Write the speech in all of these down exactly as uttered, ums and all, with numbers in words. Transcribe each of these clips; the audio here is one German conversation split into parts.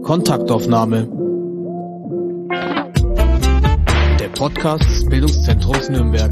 Kontaktaufnahme. Der Podcast des Bildungszentrums Nürnberg.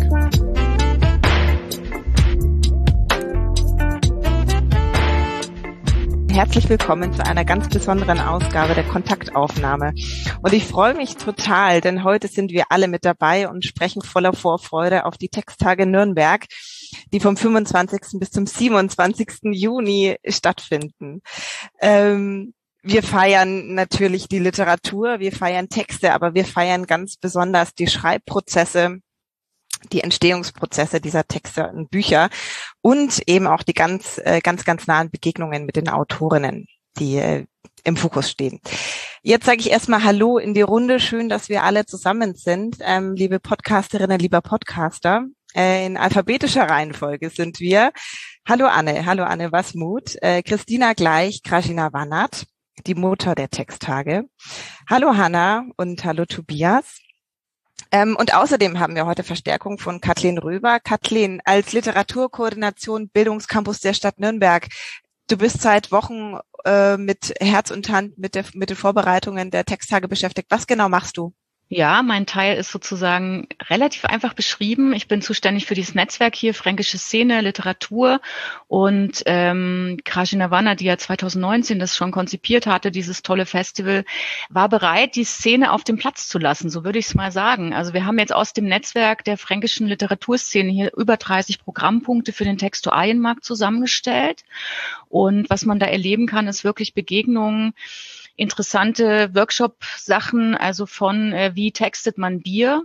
Herzlich willkommen zu einer ganz besonderen Ausgabe der Kontaktaufnahme. Und ich freue mich total, denn heute sind wir alle mit dabei und sprechen voller Vorfreude auf die Texttage Nürnberg, die vom fünfundzwanzigsten bis zum siebenundzwanzigsten Juni stattfinden. Ähm, wir feiern natürlich die Literatur, wir feiern Texte, aber wir feiern ganz besonders die Schreibprozesse, die Entstehungsprozesse dieser Texte und Bücher und eben auch die ganz, ganz, ganz nahen Begegnungen mit den Autorinnen, die äh, im Fokus stehen. Jetzt sage ich erstmal Hallo in die Runde. Schön, dass wir alle zusammen sind. Ähm, liebe Podcasterinnen, lieber Podcaster, äh, in alphabetischer Reihenfolge sind wir. Hallo Anne, hallo Anne Wasmuth, äh, Christina Gleich, Grażyna Wannert, die Mutter der Texttage. Hallo Hanna und hallo Tobias. Ähm, und außerdem haben wir heute Verstärkung von Kathleen Röber. Kathleen, als Literaturkoordination Bildungscampus der Stadt Nürnberg. Du bist seit Wochen äh, mit Herz und Hand mit, der, mit den Vorbereitungen der Texttage beschäftigt. Was genau machst du? Ja, mein Teil ist sozusagen relativ einfach beschrieben. Ich bin zuständig für dieses Netzwerk hier, Fränkische Szene, Literatur. Und ähm, Grażyna Wannert, die ja zweitausendneunzehn das schon konzipiert hatte, dieses tolle Festival, war bereit, die Szene auf den Platz zu lassen, so würde ich es mal sagen. Also wir haben jetzt aus dem Netzwerk der fränkischen Literaturszene hier über dreißig Programmpunkte für den Textualienmarkt zusammengestellt. Und was man da erleben kann, ist wirklich Begegnungen, interessante Workshop-Sachen, also von äh, wie textet man Bier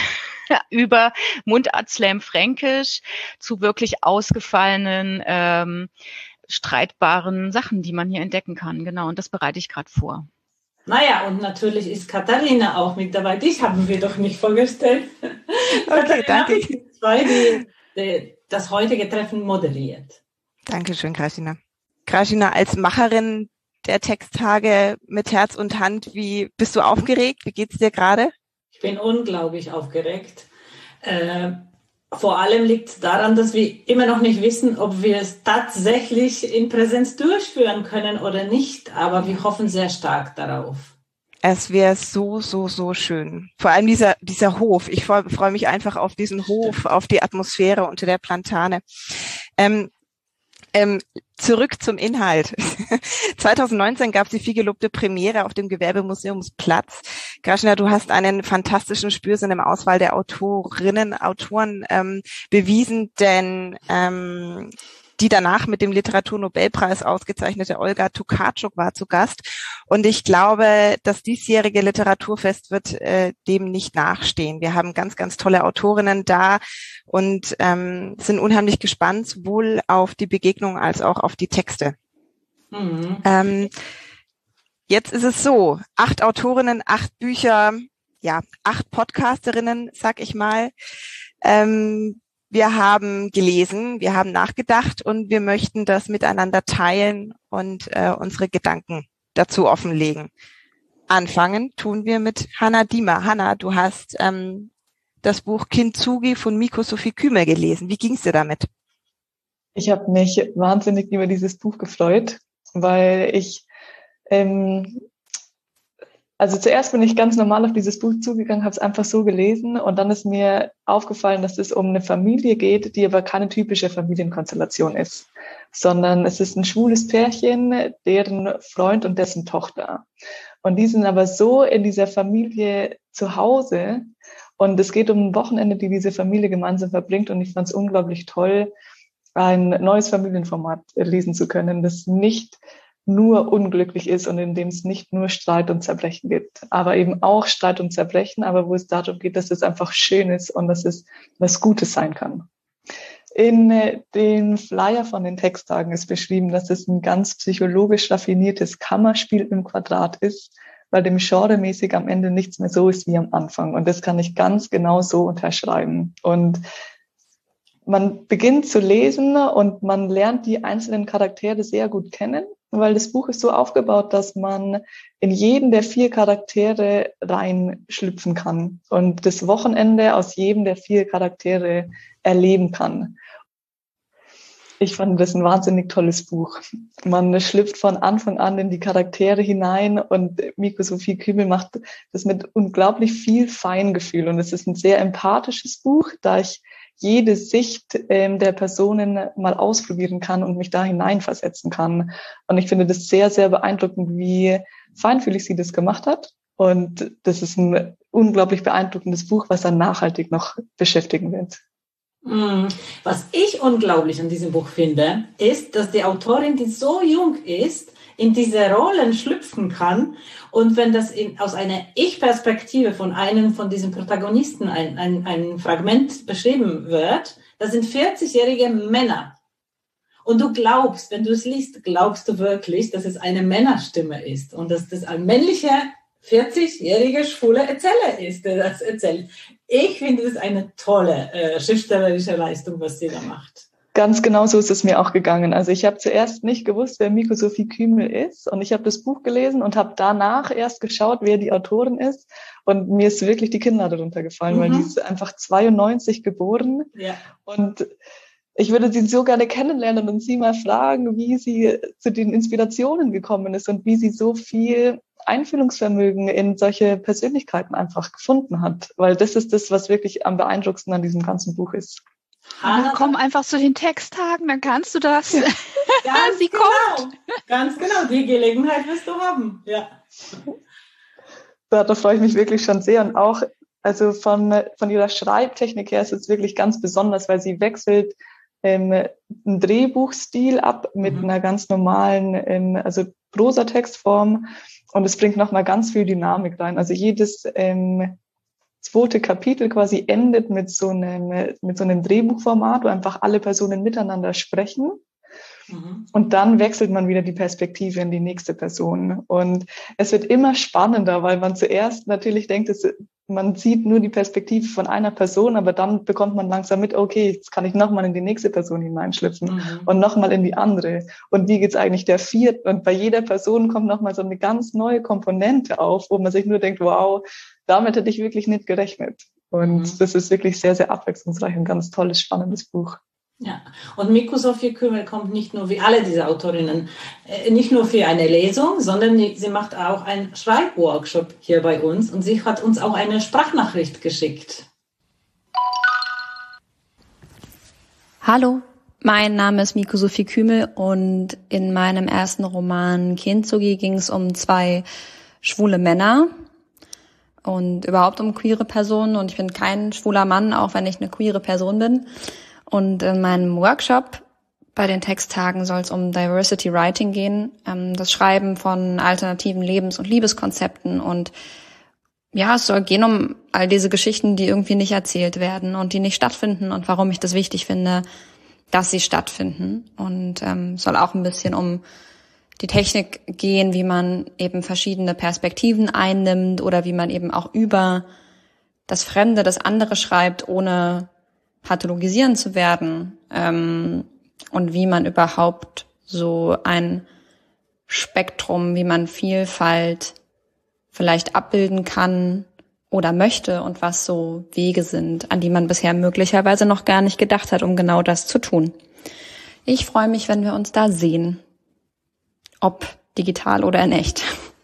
über Mundart-Slam Fränkisch zu wirklich ausgefallenen, ähm, streitbaren Sachen, die man hier entdecken kann. Genau, und das bereite ich gerade vor. Naja, und natürlich ist Katharina auch mit dabei. Dich haben wir doch nicht vorgestellt. Okay, danke. Zwei, die, die das heutige Treffen moderiert. Dankeschön, Grażyna. Grażyna, als Macherin der Texttage mit Herz und Hand, wie bist du aufgeregt? Wie geht's dir gerade? Ich bin unglaublich aufgeregt. Äh, vor allem liegt es daran, dass wir immer noch nicht wissen, ob wir es tatsächlich in Präsenz durchführen können oder nicht. Aber wir hoffen sehr stark darauf. Es wäre so, so, so schön. Vor allem dieser, dieser Hof. Ich freue freu mich einfach auf diesen Hof, auf die Atmosphäre unter der Plantane. Ähm, Ähm, zurück zum Inhalt. zweitausendneunzehn gab es die vielgelobte Premiere auf dem Gewerbemuseumsplatz. Grażyna, du hast einen fantastischen Spürsinn im Auswahl der Autorinnen, Autoren ähm, bewiesen, denn ähm, die danach mit dem Literaturnobelpreis ausgezeichnete Olga Tokarczuk war zu Gast. Und ich glaube, das diesjährige Literaturfest wird äh, dem nicht nachstehen. Wir haben ganz, ganz tolle Autorinnen da und ähm, sind unheimlich gespannt, sowohl auf die Begegnung als auch auf die Texte. Mhm. Ähm, jetzt ist es so, acht Autorinnen, acht Bücher, ja, acht Podcasterinnen, sag ich mal. Ähm, Wir haben gelesen, wir haben nachgedacht und wir möchten das miteinander teilen und äh, unsere Gedanken dazu offenlegen. Anfangen tun wir mit Hanna Diemer. Hanna, du hast ähm, das Buch Kintsugi von Mikko Sophie Kühme gelesen. Wie ging's dir damit? Ich habe mich wahnsinnig über dieses Buch gefreut, weil ich ähm, Also zuerst bin ich ganz normal auf dieses Buch zugegangen, habe es einfach so gelesen und dann ist mir aufgefallen, dass es um eine Familie geht, die aber keine typische Familienkonstellation ist, sondern es ist ein schwules Pärchen, deren Freund und dessen Tochter. Und die sind aber so in dieser Familie zu Hause und es geht um ein Wochenende, die diese Familie gemeinsam verbringt und ich fand es unglaublich toll, ein neues Familienformat lesen zu können, das nicht nur unglücklich ist und in dem es nicht nur Streit und Zerbrechen gibt, aber eben auch Streit und Zerbrechen, aber wo es darum geht, dass es einfach schön ist und dass es was Gutes sein kann. In äh, den Flyer von den Texttagen ist beschrieben, dass es ein ganz psychologisch raffiniertes Kammerspiel im Quadrat ist, weil dem genremäßig am Ende nichts mehr so ist wie am Anfang. Und das kann ich ganz genau so unterschreiben. Und man beginnt zu lesen und man lernt die einzelnen Charaktere sehr gut kennen, weil das Buch ist so aufgebaut, dass man in jeden der vier Charaktere reinschlüpfen kann und das Wochenende aus jedem der vier Charaktere erleben kann. Ich fand das ein wahnsinnig tolles Buch. Man schlüpft von Anfang an in die Charaktere hinein und Miko Sophie Kümel macht das mit unglaublich viel Feingefühl. Und es ist ein sehr empathisches Buch, da ich jede Sicht ähm, der Personen mal ausprobieren kann und mich da hineinversetzen kann. Und ich finde das sehr, sehr beeindruckend, wie feinfühlig sie das gemacht hat. Und das ist ein unglaublich beeindruckendes Buch, was dann nachhaltig noch beschäftigen wird. Was ich unglaublich an diesem Buch finde, ist, dass die Autorin, die so jung ist, in diese Rollen schlüpfen kann. Und wenn das in, aus einer Ich-Perspektive von einem von diesen Protagonisten ein, ein, ein Fragment beschrieben wird, das sind vierzigjährige Männer. Und du glaubst, wenn du es liest, glaubst du wirklich, dass es eine Männerstimme ist und dass das ein männlicher vierzigjähriger schwuler Erzähler ist, der das erzählt. Ich finde das eine tolle äh, schriftstellerische Leistung, was sie da macht. Ganz genau so ist es mir auch gegangen. Also ich habe zuerst nicht gewusst, wer Miko Sophie Kümel ist, und ich habe das Buch gelesen und habe danach erst geschaut, wer die Autorin ist, und mir ist wirklich die Kinnlade runtergefallen, mhm. weil die ist einfach zweiundneunzig geboren, ja. und ich würde sie so gerne kennenlernen und sie mal fragen, wie sie zu den Inspirationen gekommen ist und wie sie so viel Einfühlungsvermögen in solche Persönlichkeiten einfach gefunden hat. Weil das ist das, was wirklich am beeindruckendsten an diesem ganzen Buch ist. Hanna, komm einfach zu den Texttagen, dann kannst du das. Ganz sie genau. kommt. Ganz genau, die Gelegenheit wirst du haben. Ja. Da, da freue ich mich wirklich schon sehr. Und auch also von, von ihrer Schreibtechnik her ist es wirklich ganz besonders, weil sie wechselt ähm, einen Drehbuchstil ab mit mhm. einer ganz normalen, ähm, also Prosatextform, und es bringt nochmal ganz viel Dynamik rein. Also jedes ähm, zweite Kapitel quasi endet mit so einem, mit so einem Drehbuchformat, wo einfach alle Personen miteinander sprechen. Mhm. Und dann wechselt man wieder die Perspektive in die nächste Person. Und es wird immer spannender, weil man zuerst natürlich denkt, dass man sieht nur die Perspektive von einer Person, aber dann bekommt man langsam mit, okay, jetzt kann ich nochmal in die nächste Person hineinschlüpfen mhm. und nochmal in die andere. Und wie geht's eigentlich der vierten? Und bei jeder Person kommt nochmal so eine ganz neue Komponente auf, wo man sich nur denkt, wow, damit hätte ich wirklich nicht gerechnet. Und mhm. das ist wirklich sehr, sehr abwechslungsreich, ein ganz tolles, spannendes Buch. Ja, und Miko Sophie Kümel kommt nicht nur wie alle diese Autorinnen, äh, nicht nur für eine Lesung, sondern die, sie macht auch einen Schreibworkshop hier bei uns, und sie hat uns auch eine Sprachnachricht geschickt. Hallo, mein Name ist Miko Sophie Kümel, und in meinem ersten Roman Kintsugi ging es um zwei schwule Männer und überhaupt um queere Personen, und ich bin kein schwuler Mann, auch wenn ich eine queere Person bin. Und in meinem Workshop bei den Texttagen soll es um Diversity Writing gehen, ähm, das Schreiben von alternativen Lebens- und Liebeskonzepten. Und ja, es soll gehen um all diese Geschichten, die irgendwie nicht erzählt werden und die nicht stattfinden, und warum ich das wichtig finde, dass sie stattfinden. Und ähm, soll auch ein bisschen um die Technik gehen, wie man eben verschiedene Perspektiven einnimmt oder wie man eben auch über das Fremde, das andere schreibt, ohne pathologisieren zu werden, ähm, und wie man überhaupt so ein Spektrum, wie man Vielfalt vielleicht abbilden kann oder möchte, und was so Wege sind, an die man bisher möglicherweise noch gar nicht gedacht hat, um genau das zu tun. Ich freue mich, wenn wir uns da sehen, ob digital oder in echt.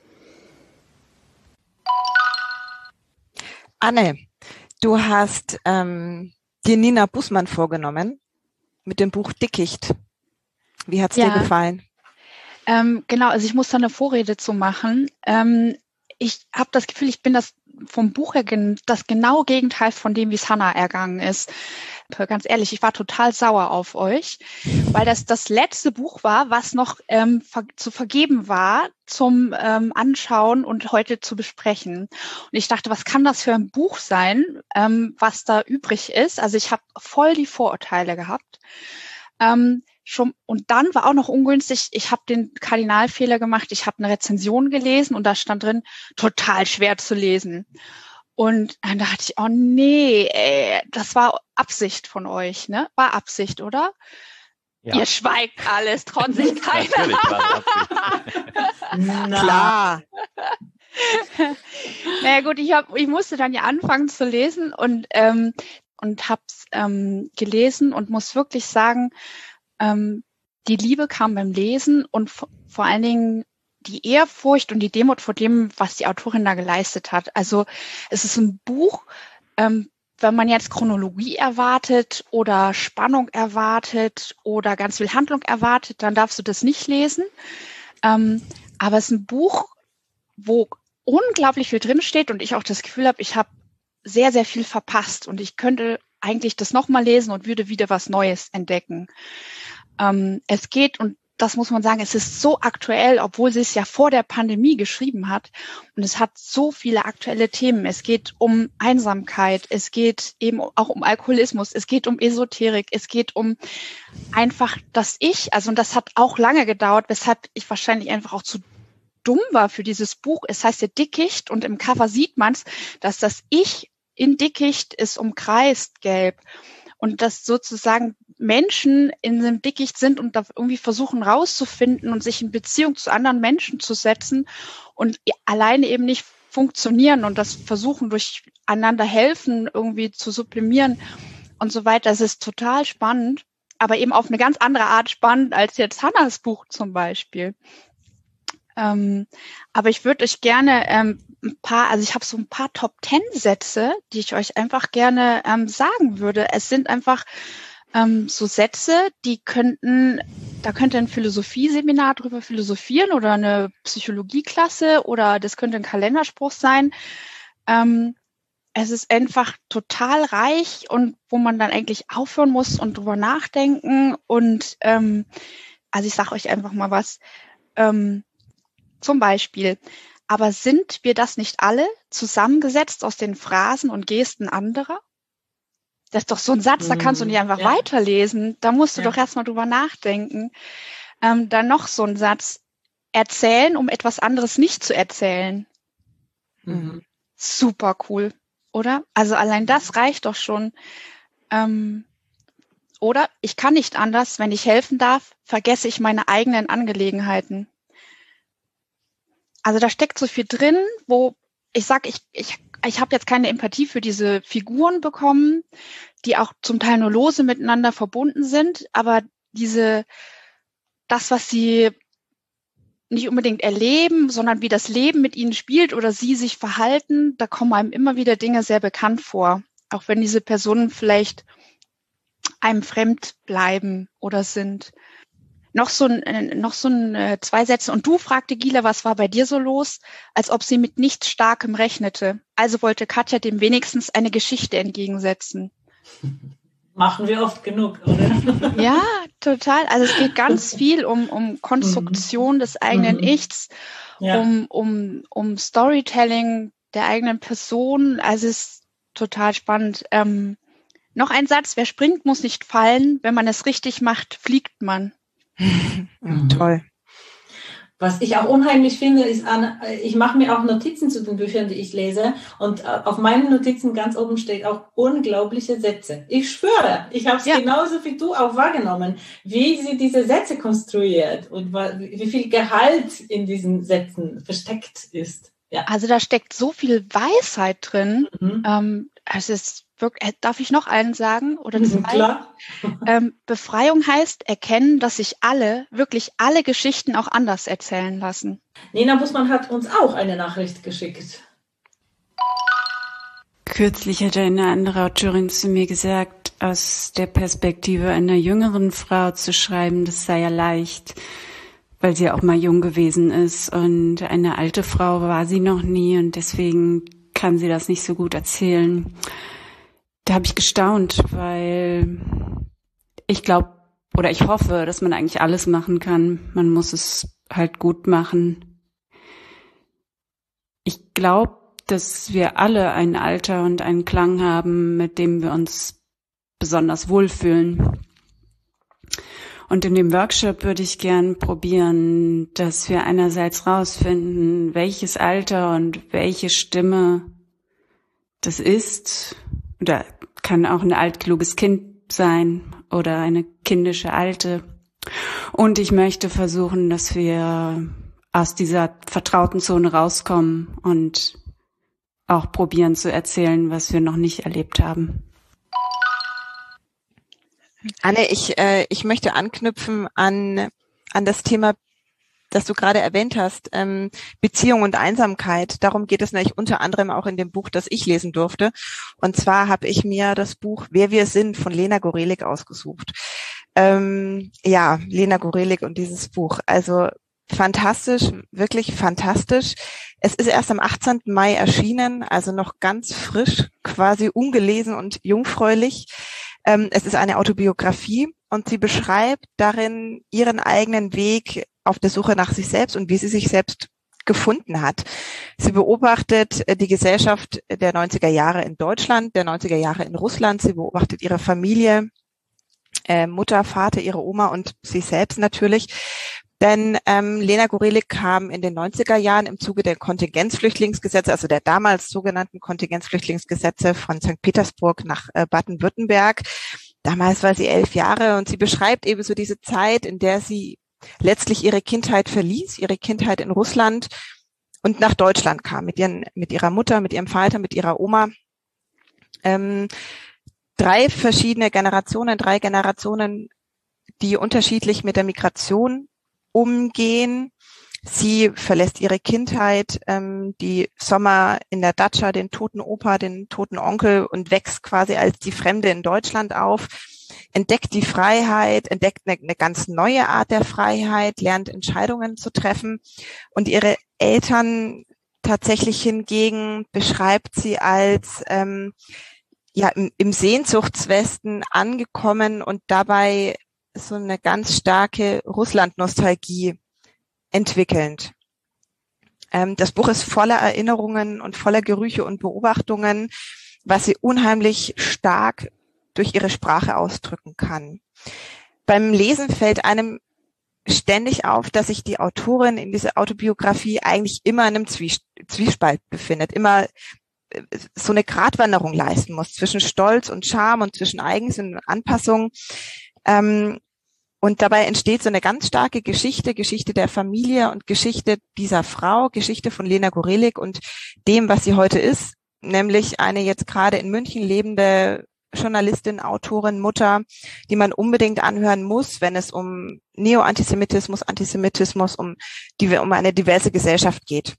Anne, du hast ähm die Nina Bußmann vorgenommen mit dem Buch Dickicht. Wie hat's ja. dir gefallen? Ähm, genau, also ich muss da eine Vorrede zu machen. Ähm, ich habe das Gefühl, ich bin das vom Buch her gen- das genaue Gegenteil von dem, wie es Hannah ergangen ist. Ganz ehrlich, ich war total sauer auf euch, weil das das letzte Buch war, was noch ähm, ver- zu vergeben war zum ähm, Anschauen und heute zu besprechen. Und ich dachte, was kann das für ein Buch sein, ähm, was da übrig ist? Also ich habe voll die Vorurteile gehabt. Ähm, schon, und dann war auch noch ungünstig, ich habe den Kardinalfehler gemacht, ich habe eine Rezension gelesen und da stand drin, total schwer zu lesen. Und dann dachte ich, oh nee, ey, das war Absicht von euch, ne? War Absicht, oder? Ja. Ihr schweigt alles, trauen sich keiner. Natürlich war Absicht. Klar. Naja gut, ich, hab, ich musste dann ja anfangen zu lesen und, ähm, und hab's ähm, gelesen und muss wirklich sagen, ähm, die Liebe kam beim Lesen und v- vor allen Dingen die Ehrfurcht und die Demut vor dem, was die Autorin da geleistet hat. Also es ist ein Buch, ähm, wenn man jetzt Chronologie erwartet oder Spannung erwartet oder ganz viel Handlung erwartet, dann darfst du das nicht lesen. Ähm, aber es ist ein Buch, wo unglaublich viel drinsteht und ich auch das Gefühl habe, ich habe sehr, sehr viel verpasst und ich könnte eigentlich das nochmal lesen und würde wieder was Neues entdecken. Ähm, es geht, und das muss man sagen, es ist so aktuell, obwohl sie es ja vor der Pandemie geschrieben hat. Und es hat so viele aktuelle Themen. Es geht um Einsamkeit, es geht eben auch um Alkoholismus, es geht um Esoterik, es geht um einfach das Ich. Also, und das hat auch lange gedauert, weshalb ich wahrscheinlich einfach auch zu dumm war für dieses Buch. Es heißt ja Dickicht und im Cover sieht man es, dass das Ich in Dickicht ist umkreist gelb. Und dass sozusagen Menschen in einem Dickicht sind und da irgendwie versuchen rauszufinden und sich in Beziehung zu anderen Menschen zu setzen und alleine eben nicht funktionieren und das versuchen durch einander helfen irgendwie zu sublimieren und so weiter. Das ist total spannend, aber eben auf eine ganz andere Art spannend als jetzt Hannas Buch zum Beispiel. Ähm, aber ich würde euch gerne ähm, ein paar, also ich habe so ein paar Top-Ten-Sätze, die ich euch einfach gerne ähm, sagen würde. Es sind einfach ähm, so Sätze, die könnten, da könnte ein Philosophieseminar drüber philosophieren oder eine Psychologieklasse oder das könnte ein Kalenderspruch sein. Ähm, es ist einfach total reich und wo man dann eigentlich aufhören muss und drüber nachdenken. Und ähm, also ich sage euch einfach mal was. Ähm, zum Beispiel, aber sind wir das nicht alle, zusammengesetzt aus den Phrasen und Gesten anderer? Das ist doch so ein Satz, da kannst du nicht einfach Ja. weiterlesen. Da musst du Ja. doch erstmal drüber nachdenken. Ähm, dann noch so ein Satz, erzählen, um etwas anderes nicht zu erzählen. Mhm. Super cool, oder? Also allein das reicht doch schon. Ähm, oder ich kann nicht anders, wenn ich helfen darf, vergesse ich meine eigenen Angelegenheiten. Also da steckt so viel drin, wo ich sage, ich, ich, ich habe jetzt keine Empathie für diese Figuren bekommen, die auch zum Teil nur lose miteinander verbunden sind, aber diese, das, was sie nicht unbedingt erleben, sondern wie das Leben mit ihnen spielt oder sie sich verhalten, da kommen einem immer wieder Dinge sehr bekannt vor, auch wenn diese Personen vielleicht einem fremd bleiben oder sind. Noch so ein, noch so ein äh, zwei Sätze. Und du, fragte Gila, was war bei dir so los? Als ob sie mit nichts Starkem rechnete. Also wollte Katja dem wenigstens eine Geschichte entgegensetzen. Machen wir oft genug, oder? Ja, total. Also es geht ganz viel um, um Konstruktion des eigenen Mhm. Ichs, Ja. um, um, um Storytelling der eigenen Person. Also es ist total spannend. Ähm, noch ein Satz. Wer springt, muss nicht fallen. Wenn man es richtig macht, fliegt man. Ja, toll. Was ich auch unheimlich finde, ist, Anna, ich mache mir auch Notizen zu den Büchern, die ich lese. Und auf meinen Notizen ganz oben steht auch unglaubliche Sätze. Ich schwöre, ich habe es Ja. genauso wie du auch wahrgenommen, wie sie diese Sätze konstruiert und wie viel Gehalt in diesen Sätzen versteckt ist. Ja. Also da steckt so viel Weisheit drin. Mhm. Ähm, es ist wirklich, darf ich noch einen sagen? Oder zwei? Klar. Ähm, Befreiung heißt erkennen, dass sich alle, wirklich alle Geschichten auch anders erzählen lassen. Nina Bussmann hat uns auch eine Nachricht geschickt. Kürzlich hat eine andere Autorin zu mir gesagt, aus der Perspektive einer jüngeren Frau zu schreiben, das sei ja leicht, weil sie auch mal jung gewesen ist und eine alte Frau war sie noch nie und deswegen kann sie das nicht so gut erzählen. Da habe ich gestaunt, weil ich glaube oder ich hoffe, dass man eigentlich alles machen kann. Man muss es halt gut machen. Ich glaube, dass wir alle ein Alter und einen Klang haben, mit dem wir uns besonders wohlfühlen. Und in dem Workshop würde ich gern probieren, dass wir einerseits rausfinden, welches Alter und welche Stimme das ist. Oder kann auch ein altkluges Kind sein oder eine kindische Alte. Und ich möchte versuchen, dass wir aus dieser vertrauten Zone rauskommen und auch probieren zu erzählen, was wir noch nicht erlebt haben. Anne, ich, äh, ich möchte anknüpfen an, an das Thema, das du gerade erwähnt hast, ähm, Beziehung und Einsamkeit. Darum geht es nämlich unter anderem auch in dem Buch, das ich lesen durfte. Und zwar habe ich mir das Buch Wer wir sind von Lena Gorelik ausgesucht. Ähm, ja, Lena Gorelik und dieses Buch. Also fantastisch, wirklich fantastisch. Es ist erst am achtzehnten Mai erschienen, also noch ganz frisch, quasi ungelesen und jungfräulich. Ähm, es ist eine Autobiografie und sie beschreibt darin ihren eigenen Weg auf der Suche nach sich selbst und wie sie sich selbst gefunden hat. Sie beobachtet die Gesellschaft der neunziger Jahre in Deutschland, der neunziger Jahre in Russland. Sie beobachtet ihre Familie, äh, Mutter, Vater, ihre Oma und sie selbst natürlich. Denn ähm, Lena Gorelik kam in den neunziger Jahren im Zuge der Kontingenzflüchtlingsgesetze, also der damals sogenannten Kontingenzflüchtlingsgesetze von Sankt Petersburg nach äh, Baden-Württemberg. Damals war sie elf Jahre und sie beschreibt eben so diese Zeit, in der sie letztlich ihre Kindheit verließ, ihre Kindheit in Russland und nach Deutschland kam mit ihren, mit ihrer Mutter, mit ihrem Vater, mit ihrer Oma. Ähm, drei verschiedene Generationen, drei Generationen, die unterschiedlich mit der Migration umgehen. Sie verlässt ihre Kindheit, ähm, die Sommer in der Datscha, den toten Opa, den toten Onkel und wächst quasi als die Fremde in Deutschland auf, entdeckt die Freiheit, entdeckt eine, eine ganz neue Art der Freiheit, lernt Entscheidungen zu treffen und ihre Eltern tatsächlich hingegen beschreibt sie als ähm, ja im, im Sehnsuchtswesten angekommen und dabei so eine ganz starke Russland-Nostalgie entwickelnd. Ähm, das Buch ist voller Erinnerungen und voller Gerüche und Beobachtungen, was sie unheimlich stark durch ihre Sprache ausdrücken kann. Beim Lesen fällt einem ständig auf, dass sich die Autorin in dieser Autobiografie eigentlich immer in einem Zwiespalt befindet, immer so eine Gratwanderung leisten muss zwischen Stolz und Scham und zwischen Eigensinn und Anpassung. Ähm, und dabei entsteht so eine ganz starke Geschichte, Geschichte der Familie und Geschichte dieser Frau, Geschichte von Lena Gorelik und dem, was sie heute ist, nämlich eine jetzt gerade in München lebende Journalistin, Autorin, Mutter, die man unbedingt anhören muss, wenn es um Neo-Antisemitismus, Antisemitismus, um, die, um eine diverse Gesellschaft geht.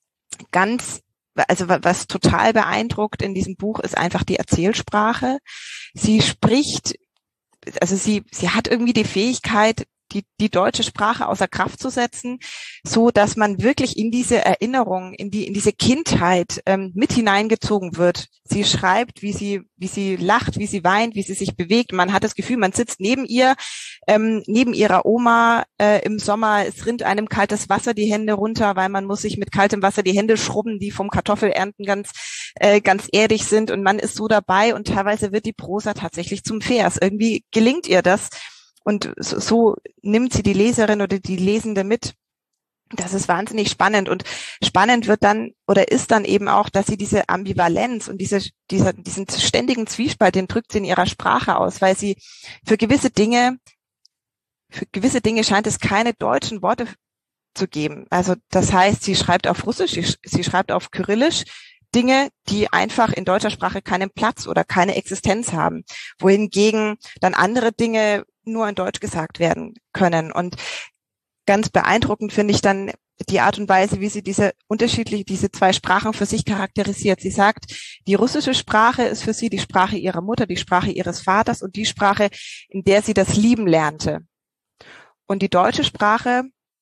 Ganz, also was total beeindruckt in diesem Buch ist einfach die Erzählsprache. Sie spricht, also sie, sie hat irgendwie die Fähigkeit, die, die deutsche Sprache außer Kraft zu setzen, so dass man wirklich in diese Erinnerung, in die, in diese Kindheit ähm, mit hineingezogen wird. Sie schreibt, wie sie, wie sie lacht, wie sie weint, wie sie sich bewegt. Man hat das Gefühl, man sitzt neben ihr, ähm, neben ihrer Oma äh, im Sommer. Es rinnt einem kaltes Wasser die Hände runter, weil man muss sich mit kaltem Wasser die Hände schrubben, die vom Kartoffelernten ganz, äh, ganz erdig sind. Und man ist so dabei und teilweise wird die Prosa tatsächlich zum Vers. Irgendwie gelingt ihr das. Und so, so nimmt sie die Leserin oder die Lesende mit. Das ist wahnsinnig spannend. Und spannend wird dann oder ist dann eben auch, dass sie diese Ambivalenz und diese, dieser, diesen ständigen Zwiespalt, den drückt sie in ihrer Sprache aus, weil sie für gewisse Dinge, für gewisse Dinge scheint es keine deutschen Worte zu geben. Also das heißt, sie schreibt auf Russisch, sie, sie schreibt auf Kyrillisch Dinge, die einfach in deutscher Sprache keinen Platz oder keine Existenz haben, wohingegen dann andere Dinge nur in Deutsch gesagt werden können. Und ganz beeindruckend finde ich dann die Art und Weise, wie sie diese unterschiedliche, diese zwei Sprachen für sich charakterisiert. Sie sagt, die russische Sprache ist für sie die Sprache ihrer Mutter, die Sprache ihres Vaters und die Sprache, in der sie das Lieben lernte. Und die deutsche Sprache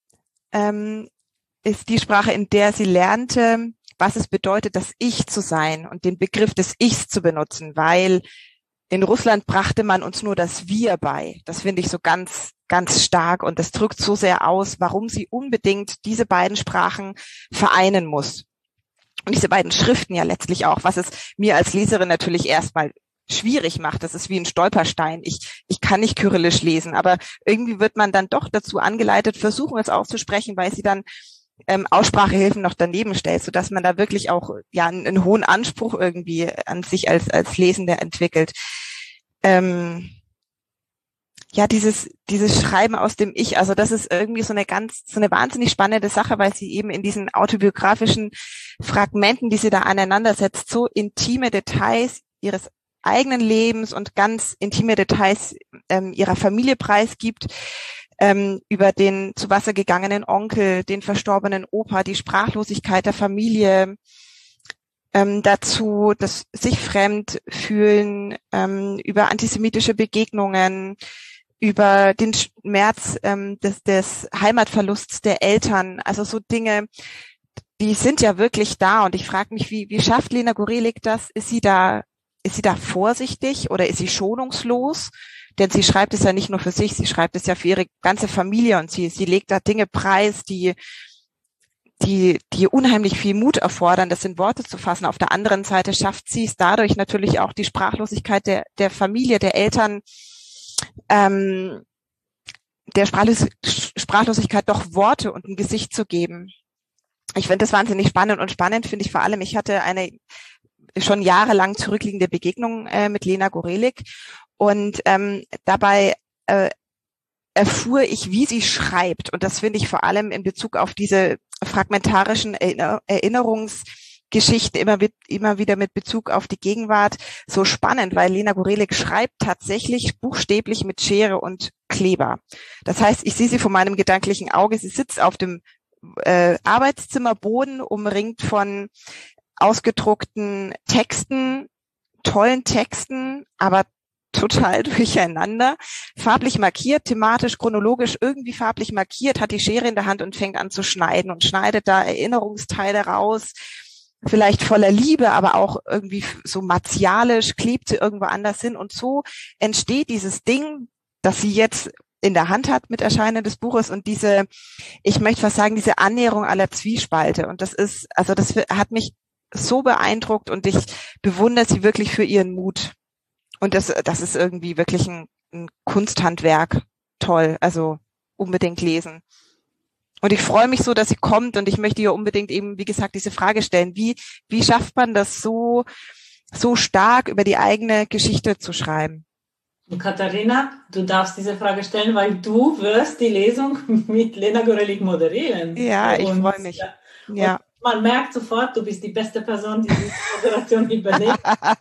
ähm, ist die Sprache, in der sie lernte, was es bedeutet, das Ich zu sein und den Begriff des Ichs zu benutzen, weil in Russland brachte man uns nur das Wir bei. Das finde ich so ganz, ganz stark und das drückt so sehr aus, warum sie unbedingt diese beiden Sprachen vereinen muss. Und diese beiden Schriften ja letztlich auch, was es mir als Leserin natürlich erstmal schwierig macht. Das ist wie ein Stolperstein. Ich, ich kann nicht Kyrillisch lesen, aber irgendwie wird man dann doch dazu angeleitet, versuchen es auszusprechen, weil sie dann ähm, Aussprachehilfen noch daneben stellt, sodass man da wirklich auch ja einen, einen hohen Anspruch irgendwie an sich als als Lesende entwickelt. Ähm, ja, dieses dieses Schreiben aus dem Ich, also das ist irgendwie so eine ganz so eine wahnsinnig spannende Sache, weil sie eben in diesen autobiografischen Fragmenten, die sie da aneinander setzt, so intime Details ihres eigenen Lebens und ganz intime Details ähm, ihrer Familie preisgibt, ähm, über den zu Wasser gegangenen Onkel, den verstorbenen Opa, die Sprachlosigkeit der Familie, ähm, dazu das sich fremd fühlen, ähm, über antisemitische Begegnungen, über den Schmerz ähm, des, des Heimatverlusts der Eltern, also so Dinge, die sind ja wirklich da. Und ich frage mich, wie, wie schafft Lena Gorelik das? Ist sie da, ist sie da vorsichtig oder ist sie schonungslos? Denn sie schreibt es ja nicht nur für sich, sie schreibt es ja für ihre ganze Familie und sie, sie legt da Dinge preis, die, die, die unheimlich viel Mut erfordern, das in Worte zu fassen. Auf der anderen Seite schafft sie es dadurch natürlich auch, die Sprachlosigkeit der, der Familie, der Eltern, ähm, der Sprachlos- Sprachlosigkeit doch Worte und ein Gesicht zu geben. Ich finde das wahnsinnig spannend und spannend finde ich vor allem, ich hatte eine schon jahrelang zurückliegende Begegnung äh, mit Lena Gorelik und ähm, dabei äh, erfuhr ich, wie sie schreibt, und das finde ich vor allem in Bezug auf diese fragmentarischen Erinner- Erinnerungsgeschichten immer, mit, immer wieder mit Bezug auf die Gegenwart so spannend, weil Lena Gorelik schreibt tatsächlich buchstäblich mit Schere und Kleber. Das heißt, ich sehe sie vor meinem gedanklichen Auge, sie sitzt auf dem äh, Arbeitszimmerboden, umringt von ausgedruckten Texten, tollen Texten, aber total durcheinander, farblich markiert, thematisch, chronologisch irgendwie farblich markiert, hat die Schere in der Hand und fängt an zu schneiden und schneidet da Erinnerungsteile raus, vielleicht voller Liebe, aber auch irgendwie so martialisch, klebt sie irgendwo anders hin und so entsteht dieses Ding, das sie jetzt in der Hand hat mit Erscheinen des Buches und diese, ich möchte fast sagen, diese Annäherung aller Zwiespalte. Und das ist, also das hat mich so beeindruckt und ich bewundere sie wirklich für ihren Mut. Und das, das ist irgendwie wirklich ein, ein Kunsthandwerk. Toll. Also unbedingt lesen. Und ich freue mich so, dass sie kommt und ich möchte ihr unbedingt eben, wie gesagt, diese Frage stellen. Wie, wie schafft man das so, so stark über die eigene Geschichte zu schreiben? Und Katharina, du darfst diese Frage stellen, weil du wirst die Lesung mit Lena Gorelik moderieren. Ja, ich und, freue mich. Ja. Man merkt sofort, du bist die beste Person, die diese Moderation übernimmt.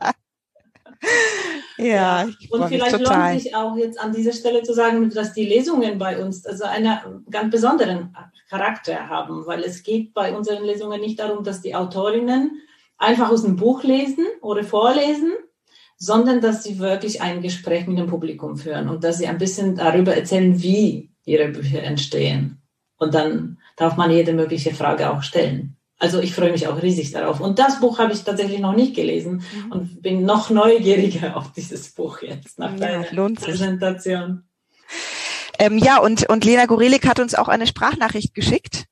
Ja, ich und vielleicht total. lohnt sich auch jetzt an dieser Stelle zu sagen, dass die Lesungen bei uns also einen ganz besonderen Charakter haben, weil es geht bei unseren Lesungen nicht darum, dass die Autorinnen einfach aus dem Buch lesen oder vorlesen, sondern dass sie wirklich ein Gespräch mit dem Publikum führen und dass sie ein bisschen darüber erzählen, wie ihre Bücher entstehen. Und dann darf man jede mögliche Frage auch stellen. Also ich freue mich auch riesig darauf. Und das Buch habe ich tatsächlich noch nicht gelesen mhm. und bin noch neugieriger auf dieses Buch jetzt nach ja, deiner Präsentation. Ähm, ja, und, und Lena Gorelik hat uns auch eine Sprachnachricht geschickt.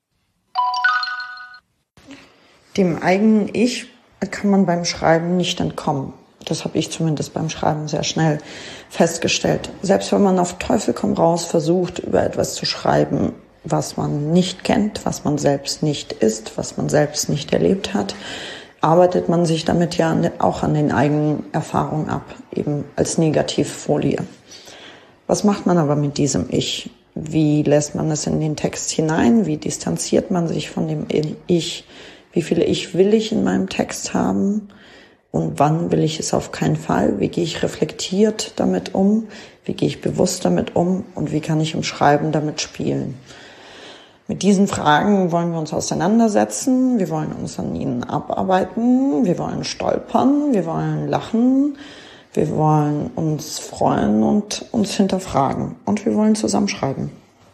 Dem eigenen Ich kann man beim Schreiben nicht entkommen. Das habe ich zumindest beim Schreiben sehr schnell festgestellt. Selbst wenn man auf Teufel komm raus versucht, über etwas zu schreiben, was man nicht kennt, was man selbst nicht ist, was man selbst nicht erlebt hat, arbeitet man sich damit ja auch an den eigenen Erfahrungen ab, eben als Negativfolie. Was macht man aber mit diesem Ich? Wie lässt man es in den Text hinein? Wie distanziert man sich von dem Ich? Wie viele Ich will ich in meinem Text haben? Und wann will ich es auf keinen Fall? Wie gehe ich reflektiert damit um? Wie gehe ich bewusst damit um? Und wie kann ich im Schreiben damit spielen? Mit diesen Fragen wollen wir uns auseinandersetzen. Wir wollen uns an ihnen abarbeiten. Wir wollen stolpern. Wir wollen lachen. Wir wollen uns freuen und uns hinterfragen. Und wir wollen zusammenschreiben.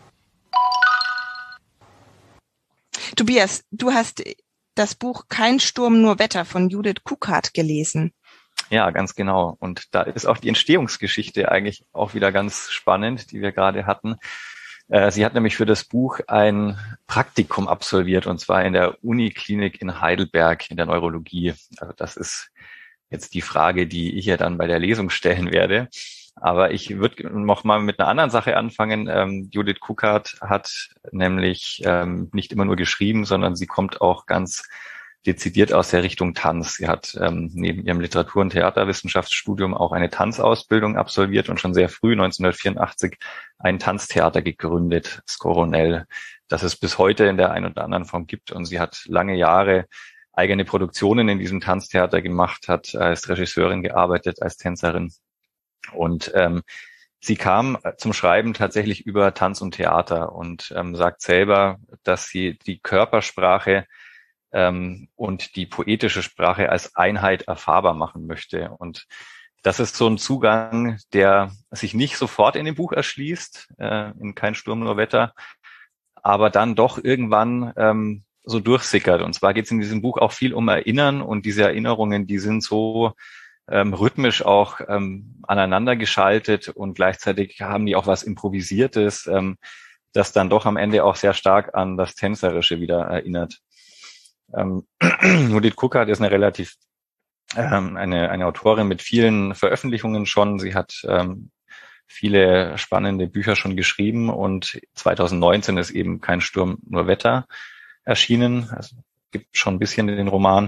Tobias, du hast das Buch Kein Sturm, nur Wetter von Judith Kukart gelesen. Ja, ganz genau. Und da ist auch die Entstehungsgeschichte eigentlich auch wieder ganz spannend, die wir gerade hatten. Sie hat nämlich für das Buch ein Praktikum absolviert, und zwar in der Uniklinik in Heidelberg in der Neurologie. Also das ist jetzt die Frage, die ich ja dann bei der Lesung stellen werde. Aber ich würde noch mal mit einer anderen Sache anfangen. Ähm, Judith Kukart hat nämlich ähm, nicht immer nur geschrieben, sondern sie kommt auch ganz dezidiert aus der Richtung Tanz. Sie hat ähm, neben ihrem Literatur- und Theaterwissenschaftsstudium auch eine Tanzausbildung absolviert und schon sehr früh, neunzehnhundertvierundachtzig, ein Tanztheater gegründet, Skoronell, das es bis heute in der einen oder anderen Form gibt. Und sie hat lange Jahre eigene Produktionen in diesem Tanztheater gemacht, hat als Regisseurin gearbeitet, als Tänzerin. Und ähm, sie kam zum Schreiben tatsächlich über Tanz und Theater und ähm, sagt selber, dass sie die Körpersprache ähm, und die poetische Sprache als Einheit erfahrbar machen möchte. Und das ist so ein Zugang, der sich nicht sofort in dem Buch erschließt, äh, in Kein Sturm, nur Wetter, aber dann doch irgendwann ähm, so durchsickert. Und zwar geht es in diesem Buch auch viel um Erinnern, und diese Erinnerungen, die sind so ähm, rhythmisch auch ähm, aneinander geschaltet, und gleichzeitig haben die auch was Improvisiertes, ähm, das dann doch am Ende auch sehr stark an das Tänzerische wieder erinnert. Ähm, Judith Kuckert ist eine relativ ähm, eine eine Autorin mit vielen Veröffentlichungen schon. Sie hat ähm, viele spannende Bücher schon geschrieben, und zwanzig neunzehn ist eben Kein Sturm, nur Wetter erschienen. Also gibt schon ein bisschen in den Roman.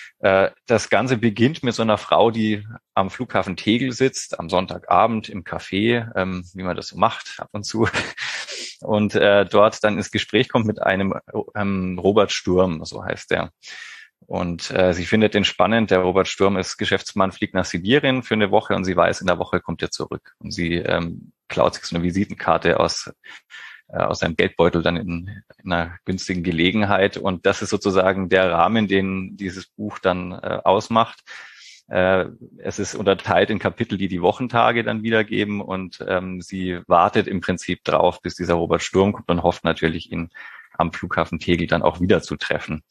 Das Ganze beginnt mit so einer Frau, die am Flughafen Tegel sitzt, am Sonntagabend im Café, ähm, wie man das so macht, ab und zu. Und äh, dort dann ins Gespräch kommt mit einem ähm, Robert Sturm, so heißt er. Und äh, sie findet den spannend. Der Robert Sturm ist Geschäftsmann, fliegt nach Sibirien für eine Woche, und sie weiß, in der Woche kommt er zurück. Und sie ähm, klaut sich so eine Visitenkarte aus aus seinem Geldbeutel dann in, in einer günstigen Gelegenheit. Und das ist sozusagen der Rahmen, den dieses Buch dann äh, ausmacht. Äh, es ist unterteilt in Kapitel, die die Wochentage dann wiedergeben, und ähm, sie wartet im Prinzip drauf, bis dieser Robert Sturm kommt, und hofft natürlich, ihn am Flughafen Tegel dann auch wieder zu treffen.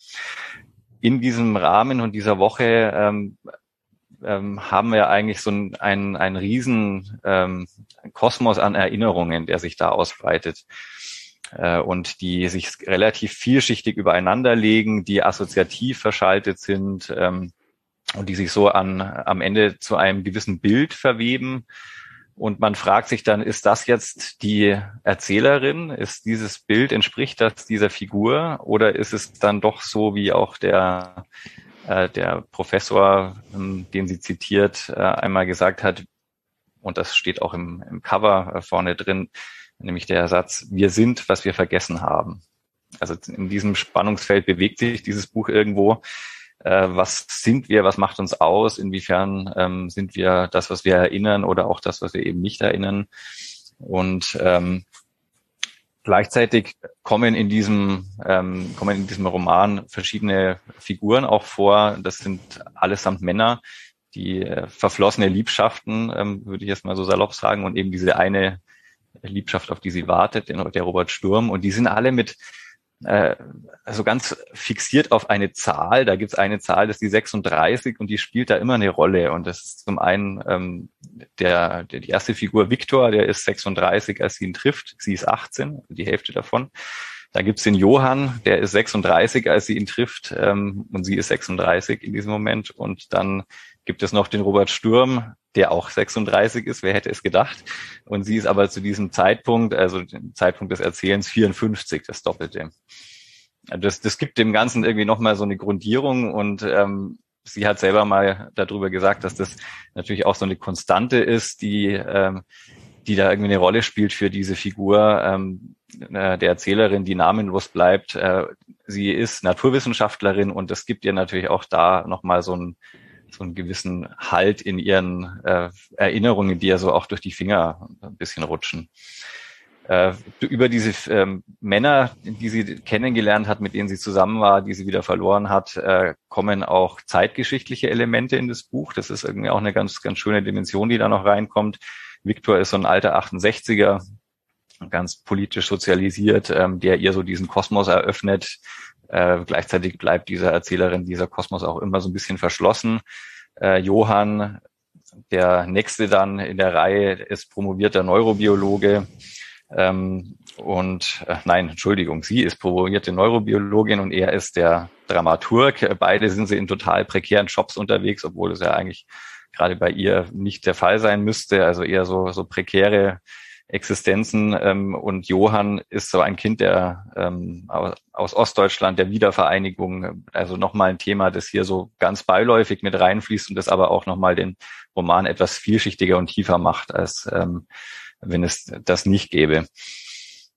In diesem Rahmen und dieser Woche ähm, ähm, haben wir eigentlich so einen, einen, einen riesen ähm, Kosmos an Erinnerungen, der sich da ausbreitet äh, und die sich relativ vielschichtig übereinander legen, die assoziativ verschaltet sind ähm, und die sich so an am Ende zu einem gewissen Bild verweben. Und man fragt sich dann, ist das jetzt die Erzählerin? Ist dieses Bild, entspricht das dieser Figur? Oder ist es dann doch so, wie auch der der Professor, den sie zitiert, einmal gesagt hat, und das steht auch im, im Cover vorne drin, nämlich der Satz, wir sind, was wir vergessen haben. Also in diesem Spannungsfeld bewegt sich dieses Buch irgendwo. Was sind wir, was macht uns aus, inwiefern ähm, sind wir das, was wir erinnern, oder auch das, was wir eben nicht erinnern. Und ähm, gleichzeitig kommen in diesem ähm, kommen in diesem Roman verschiedene Figuren auch vor. Das sind allesamt Männer, die äh, verflossene Liebschaften, ähm, würde ich jetzt mal so salopp sagen, und eben diese eine Liebschaft, auf die sie wartet, der Robert Sturm. Und die sind alle mit äh, also ganz fixiert auf eine Zahl. Da gibt es eine Zahl, das ist die sechsunddreißig, und die spielt da immer eine Rolle. Und das ist zum einen ähm, der, der die erste Figur Viktor, der ist sechsunddreißig, als sie ihn trifft. Sie ist achtzehn, die Hälfte davon. Da gibt's den Johann, der ist sechsunddreißig, als sie ihn trifft, ähm, und sie ist sechsunddreißig in diesem Moment. Und dann gibt es noch den Robert Sturm, der auch sechsunddreißig ist, wer hätte es gedacht. Und sie ist aber zu diesem Zeitpunkt, also dem Zeitpunkt des Erzählens, vierundfünfzig, das Doppelte. Das, das gibt dem Ganzen irgendwie nochmal so eine Grundierung, und ähm, sie hat selber mal darüber gesagt, dass das natürlich auch so eine Konstante ist, die ähm, die da irgendwie eine Rolle spielt für diese Figur ähm, äh, der Erzählerin, die namenlos bleibt. Äh, sie ist Naturwissenschaftlerin, und das gibt ihr natürlich auch da nochmal so einen so einen gewissen Halt in ihren äh, Erinnerungen, die ja so auch durch die Finger ein bisschen rutschen. Äh, über diese ähm, Männer, die sie kennengelernt hat, mit denen sie zusammen war, die sie wieder verloren hat, äh, kommen auch zeitgeschichtliche Elemente in das Buch. Das ist irgendwie auch eine ganz, ganz schöne Dimension, die da noch reinkommt. Viktor ist so ein alter achtundsechziger, ganz politisch sozialisiert, ähm, der ihr so diesen Kosmos eröffnet. Äh, gleichzeitig bleibt dieser Erzählerin dieser Kosmos auch immer so ein bisschen verschlossen. Äh, Johann, der nächste dann in der Reihe, ist promovierter Neurobiologe. Ähm, und äh, nein, Entschuldigung, sie ist promovierte Neurobiologin und er ist der Dramaturg. Beide sind sie in total prekären Jobs unterwegs, obwohl es ja eigentlich gerade bei ihr nicht der Fall sein müsste. Also eher so, so prekäre Existenzen. Ähm, und Johann ist so ein Kind der ähm, aus, aus Ostdeutschland, der Wiedervereinigung. Also nochmal ein Thema, das hier so ganz beiläufig mit reinfließt und das aber auch nochmal den Roman etwas vielschichtiger und tiefer macht, als ähm, wenn es das nicht gäbe.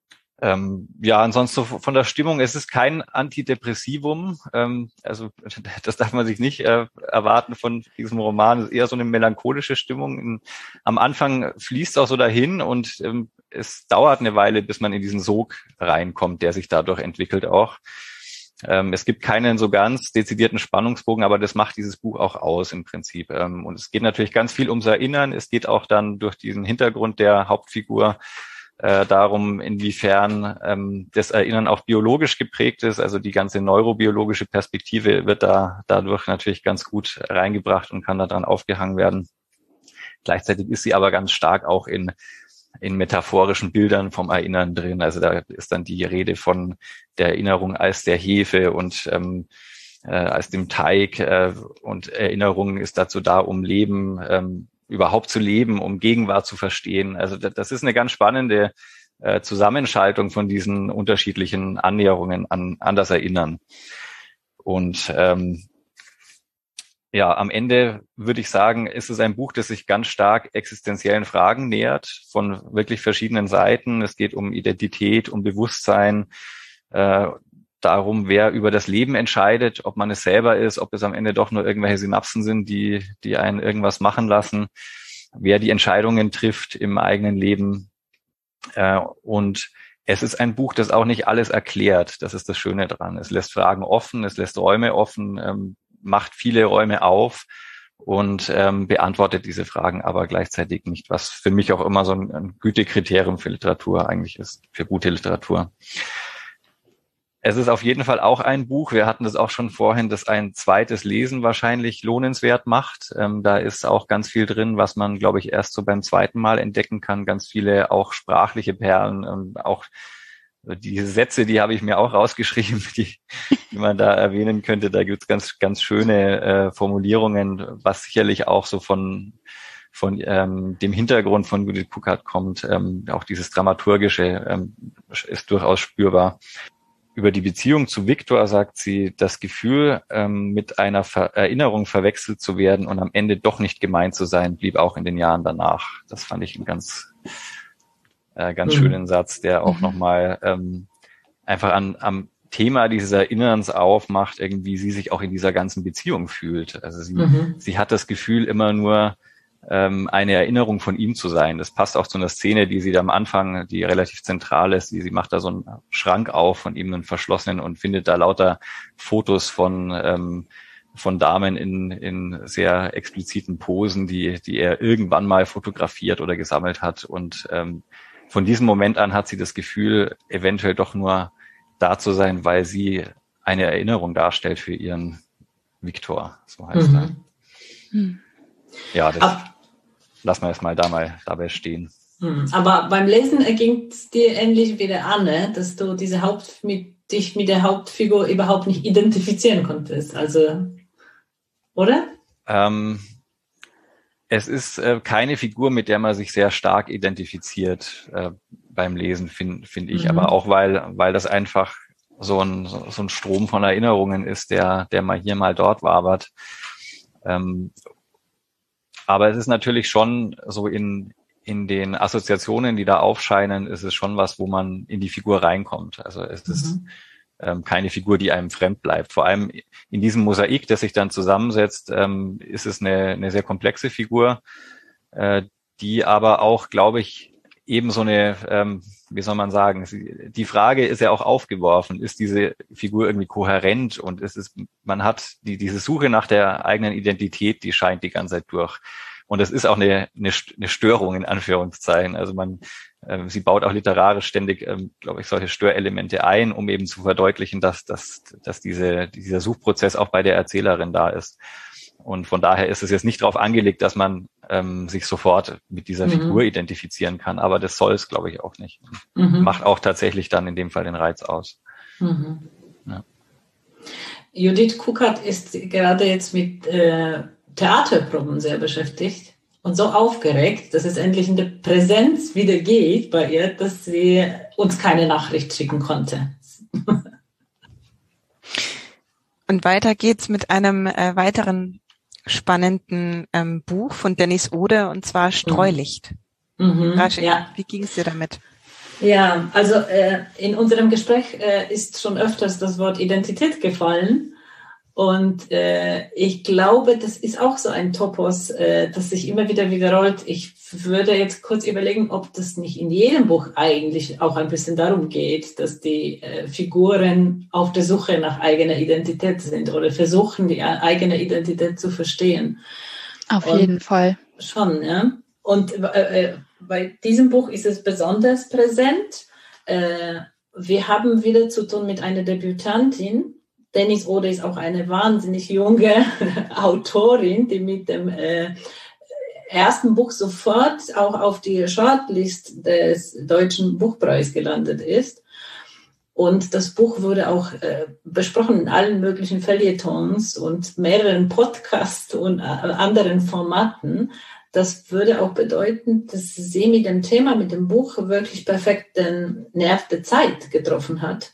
Ähm, ja, ansonsten so von der Stimmung, es ist kein Antidepressivum, ähm, also das darf man sich nicht äh, erwarten von diesem Roman, es ist eher so eine melancholische Stimmung. In, am Anfang fließt auch so dahin und ähm, es dauert eine Weile, bis man in diesen Sog reinkommt, der sich dadurch entwickelt auch. Ähm, es gibt keinen so ganz dezidierten Spannungsbogen, aber das macht dieses Buch auch aus im Prinzip. Ähm, und es geht natürlich ganz viel ums Erinnern, es geht auch dann durch diesen Hintergrund der Hauptfigur Äh, darum, inwiefern ähm, das Erinnern auch biologisch geprägt ist. Also die ganze neurobiologische Perspektive wird da dadurch natürlich ganz gut reingebracht und kann daran aufgehangen werden. Gleichzeitig ist sie aber ganz stark auch in in metaphorischen Bildern vom Erinnern drin. Also da ist dann die Rede von der Erinnerung als der Hefe und ähm, äh, als dem Teig äh, und Erinnerung ist dazu da, um Leben ähm, überhaupt zu leben, um Gegenwart zu verstehen. Also das ist eine ganz spannende äh, Zusammenschaltung von diesen unterschiedlichen Annäherungen an, an das Erinnern. Und ähm, ja, am Ende würde ich sagen, ist es ein Buch, das sich ganz stark existenziellen Fragen nähert, von wirklich verschiedenen Seiten. Es geht um Identität, um Bewusstsein, äh, darum, wer über das Leben entscheidet, ob man es selber ist, ob es am Ende doch nur irgendwelche Synapsen sind, die, die einen irgendwas machen lassen, wer die Entscheidungen trifft im eigenen Leben. Äh, und es ist ein Buch, das auch nicht alles erklärt. Das ist das Schöne dran. Es lässt Fragen offen, es lässt Räume offen, ähm, macht viele Räume auf und ähm, beantwortet diese Fragen aber gleichzeitig nicht, was für mich auch immer so ein, ein Gütekriterium für Literatur eigentlich ist, für gute Literatur. Es ist auf jeden Fall auch ein Buch, wir hatten das auch schon vorhin, das ein zweites Lesen wahrscheinlich lohnenswert macht. Ähm, da ist auch ganz viel drin, was man, glaube ich, erst so beim zweiten Mal entdecken kann. Ganz viele auch sprachliche Perlen, ähm, auch diese Sätze, die habe ich mir auch rausgeschrieben, die, die man da erwähnen könnte. Da gibt's ganz, ganz schöne äh, Formulierungen, was sicherlich auch so von von ähm, dem Hintergrund von Judith Kuckert kommt. Ähm, auch dieses Dramaturgische ähm, ist durchaus spürbar. Über die Beziehung zu Viktor sagt sie, das Gefühl, ähm, mit einer Ver- Erinnerung verwechselt zu werden und am Ende doch nicht gemeint zu sein, blieb auch in den Jahren danach. Das fand ich einen ganz, äh, ganz mhm. schönen Satz, der auch mhm. nochmal ähm, einfach an, am Thema dieses Erinnerns aufmacht, irgendwie sie sich auch in dieser ganzen Beziehung fühlt. Also sie, mhm. sie hat das Gefühl, immer nur ähm, eine Erinnerung von ihm zu sein. Das passt auch zu einer Szene, die sie da am Anfang, die relativ zentral ist. Die, sie macht da so einen Schrank auf von ihm, einen verschlossenen, und findet da lauter Fotos von ähm, von Damen in in sehr expliziten Posen, die die er irgendwann mal fotografiert oder gesammelt hat. Und ähm, von diesem Moment an hat sie das Gefühl, eventuell doch nur da zu sein, weil sie eine Erinnerung darstellt für ihren Viktor. So heißt mhm. er. Mhm. Ja, das Ab- lassen wir jetzt mal da mal dabei stehen. Aber beim Lesen erging es dir ähnlich wie der Anne, dass du diese Haupt mit, dich mit der Hauptfigur überhaupt nicht identifizieren konntest. Also, oder? Ähm, es ist äh, keine Figur, mit der man sich sehr stark identifiziert äh, beim Lesen, finde find ich. Mhm. Aber auch, weil weil das einfach so ein, so, so ein Strom von Erinnerungen ist, der der mal hier, mal dort wabert. Ähm, Aber es ist natürlich schon so in in den Assoziationen, die da aufscheinen, ist es schon was, wo man in die Figur reinkommt. Also es mhm. ist ähm, keine Figur, die einem fremd bleibt. Vor allem in diesem Mosaik, das sich dann zusammensetzt, ähm, ist es eine, eine sehr komplexe Figur, äh, die aber auch, glaube ich, eben so eine, ähm, wie soll man sagen, die Frage ist ja auch aufgeworfen, ist diese Figur irgendwie kohärent, und es ist, man hat die, diese Suche nach der eigenen Identität, die scheint die ganze Zeit durch. Und es ist auch eine, eine, eine Störung in Anführungszeichen. Also man, äh, sie baut auch literarisch ständig, ähm, glaube ich, solche Störelemente ein, um eben zu verdeutlichen, dass, dass, dass diese, dieser Suchprozess auch bei der Erzählerin da ist. Und von daher ist es jetzt nicht darauf angelegt, dass man ähm, sich sofort mit dieser mhm. Figur identifizieren kann. Aber das soll es, glaube ich, auch nicht. Mhm. Macht auch tatsächlich dann in dem Fall den Reiz aus. Mhm. Ja. Judith Kuckert ist gerade jetzt mit äh, Theaterproben sehr beschäftigt und so aufgeregt, dass es endlich in der Präsenz wieder geht bei ihr, dass sie uns keine Nachricht schicken konnte. Und weiter geht's mit einem äh, weiteren spannenden ähm, Buch von Dennis Ode, und zwar Streulicht. Mhm, Rashi, ja. Wie ging es dir damit? Ja, also äh, in unserem Gespräch äh, ist schon öfters das Wort Identität gefallen. Und äh, ich glaube, das ist auch so ein Topos, äh, das sich immer wieder wiederholt. Ich würde jetzt kurz überlegen, ob das nicht in jedem Buch eigentlich auch ein bisschen darum geht, dass die äh, Figuren auf der Suche nach eigener Identität sind oder versuchen, die eigene Identität zu verstehen. Auf Und jeden Fall. Schon, ja. Und äh, bei diesem Buch ist es besonders präsent. Äh, wir haben wieder zu tun mit einer Debütantin. Denise Ode ist auch eine wahnsinnig junge Autorin, die mit dem äh, ersten Buch sofort auch auf die Shortlist des Deutschen Buchpreises gelandet ist. Und das Buch wurde auch äh, besprochen in allen möglichen Feuilletons und mehreren Podcasts und äh, anderen Formaten. Das würde auch bedeuten, dass sie mit dem Thema, mit dem Buch wirklich perfekt den Nerv der Zeit getroffen hat.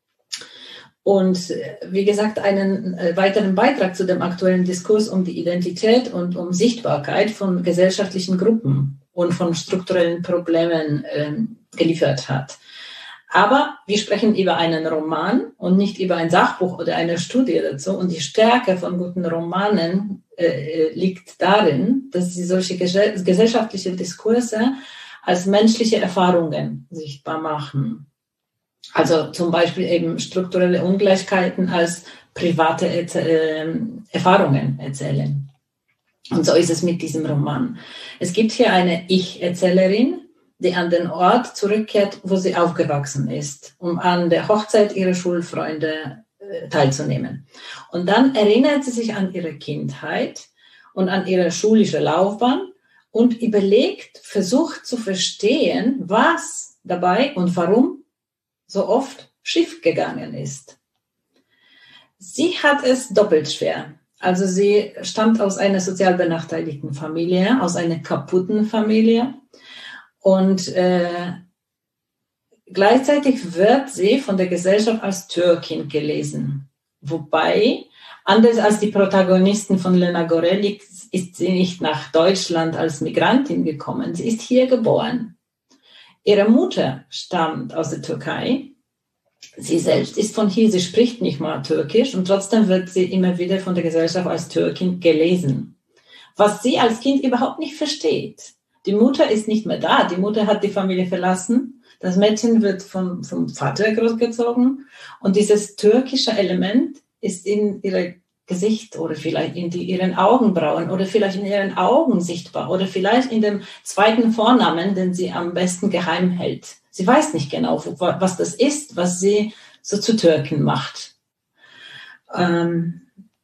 Und wie gesagt, einen weiteren Beitrag zu dem aktuellen Diskurs um die Identität und um Sichtbarkeit von gesellschaftlichen Gruppen und von strukturellen Problemen äh, geliefert hat. Aber wir sprechen über einen Roman und nicht über ein Sachbuch oder eine Studie dazu. Und die Stärke von guten Romanen äh, liegt darin, dass sie solche ges- gesellschaftliche Diskurse als menschliche Erfahrungen sichtbar machen. Also zum Beispiel eben strukturelle Ungleichheiten als private äh, Erfahrungen erzählen. Und so ist es mit diesem Roman. Es gibt hier eine Ich-Erzählerin, die an den Ort zurückkehrt, wo sie aufgewachsen ist, um an der Hochzeit ihrer Schulfreunde äh, teilzunehmen. Und dann erinnert sie sich an ihre Kindheit und an ihre schulische Laufbahn und überlegt, versucht zu verstehen, was dabei und warum so oft schief gegangen ist. Sie hat es doppelt schwer. Also sie stammt aus einer sozial benachteiligten Familie, aus einer kaputten Familie. Und äh, gleichzeitig wird sie von der Gesellschaft als Türkin gelesen. Wobei, anders als die Protagonisten von Lena Gorelick, ist sie nicht nach Deutschland als Migrantin gekommen. Sie ist hier geboren. Ihre Mutter stammt aus der Türkei. Sie selbst ist von hier, sie spricht nicht mal Türkisch und trotzdem wird sie immer wieder von der Gesellschaft als Türkin gelesen. Was sie als Kind überhaupt nicht versteht. Die Mutter ist nicht mehr da, die Mutter hat die Familie verlassen, das Mädchen wird vom, vom Vater großgezogen und dieses türkische Element ist in ihrem Gesicht oder vielleicht in die, ihren Augenbrauen oder vielleicht in ihren Augen sichtbar oder vielleicht in dem zweiten Vornamen, den sie am besten geheim hält. Sie weiß nicht genau, was das ist, was sie so zu Türken macht. Ähm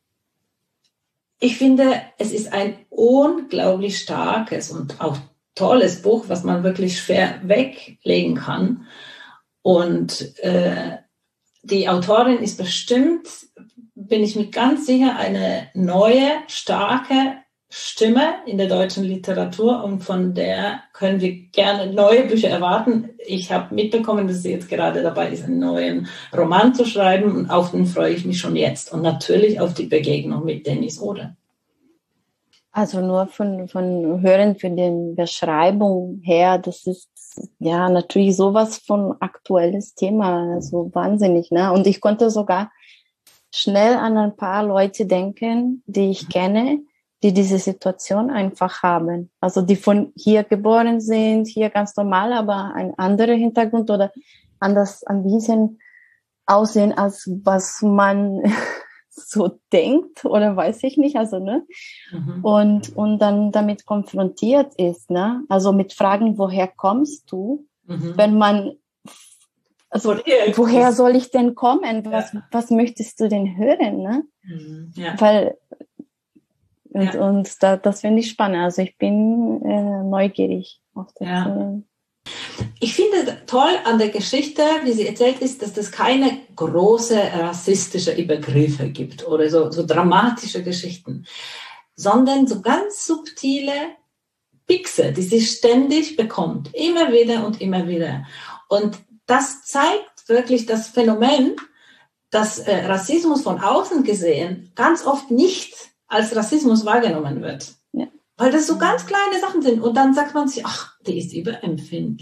ich finde, es ist ein unglaublich starkes und auch tolles Buch, was man wirklich schwer weglegen kann. Und äh, die Autorin ist bestimmt, bin ich mir ganz sicher, eine neue, starke Stimme in der deutschen Literatur und von der können wir gerne neue Bücher erwarten. Ich habe mitbekommen, dass sie jetzt gerade dabei ist, einen neuen Roman zu schreiben und auf den freue ich mich schon jetzt und natürlich auf die Begegnung mit Denise Ode. Also nur von, von Hören, von den Beschreibungen her, das ist ja natürlich sowas von aktuelles Thema, also wahnsinnig, ne? Und ich konnte sogar schnell an ein paar Leute denken, die ich kenne, die diese Situation einfach haben. Also die von hier geboren sind, hier ganz normal, aber ein anderer Hintergrund oder anders ein bisschen aussehen, als was man so denkt oder weiß ich nicht, also, ne? Mhm. Und, und dann damit konfrontiert ist, ne? Also mit Fragen, woher kommst du? Mhm. Wenn man, also, woher soll ich denn kommen? Was, ja. was möchtest du denn hören, ne? Mhm. Ja. Weil, und, ja. und da, das finde ich spannend. Also ich bin äh, neugierig auf das. Ja. Ich finde toll an der Geschichte, wie sie erzählt ist, dass es keine große rassistische Übergriffe gibt oder so, so dramatische Geschichten, sondern so ganz subtile Pixe, die sie ständig bekommt, immer wieder und immer wieder. Und das zeigt wirklich das Phänomen, dass äh, Rassismus von außen gesehen ganz oft nicht als Rassismus wahrgenommen wird. Ja. Weil das so ganz kleine Sachen sind. Und dann sagt man sich, ach, die ist überempfindlich.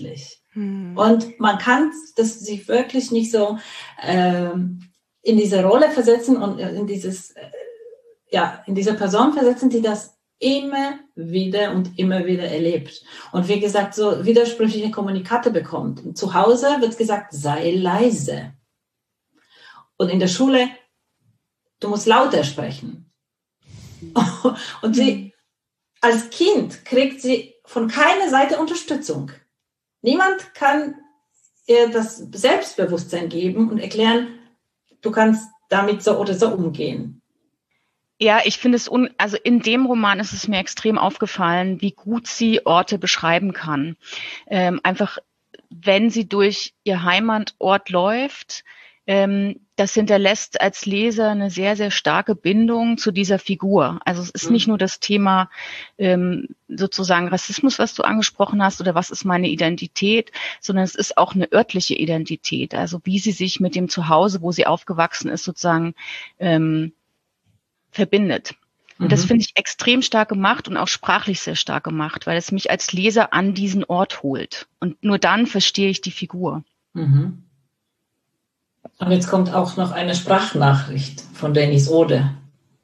Hm. Und man kann das sich wirklich nicht so ähm, in diese Rolle versetzen und in dieses, äh, ja, in diese Person versetzen, die das immer wieder und immer wieder erlebt. Und wie gesagt, so widersprüchliche Kommunikate bekommt. Und zu Hause wird gesagt, sei leise. Und in der Schule, du musst lauter sprechen. Und sie, als Kind kriegt sie von keiner Seite Unterstützung. Niemand kann ihr das Selbstbewusstsein geben und erklären, du kannst damit so oder so umgehen. Ja, ich finde es, un also in dem Roman ist es mir extrem aufgefallen, wie gut sie Orte beschreiben kann. Ähm, einfach, wenn sie durch ihr Heimatort läuft, ähm, das hinterlässt als Leser eine sehr, sehr starke Bindung zu dieser Figur. Also es ist mhm. nicht nur das Thema ähm, sozusagen Rassismus, was du angesprochen hast, oder was ist meine Identität, sondern es ist auch eine örtliche Identität. Also wie sie sich mit dem Zuhause, wo sie aufgewachsen ist, sozusagen ähm, verbindet. Und mhm. das finde ich extrem stark gemacht und auch sprachlich sehr stark gemacht, weil es mich als Leser an diesen Ort holt. Und nur dann verstehe ich die Figur. Mhm. Und jetzt kommt auch noch eine Sprachnachricht von Dennis Ode.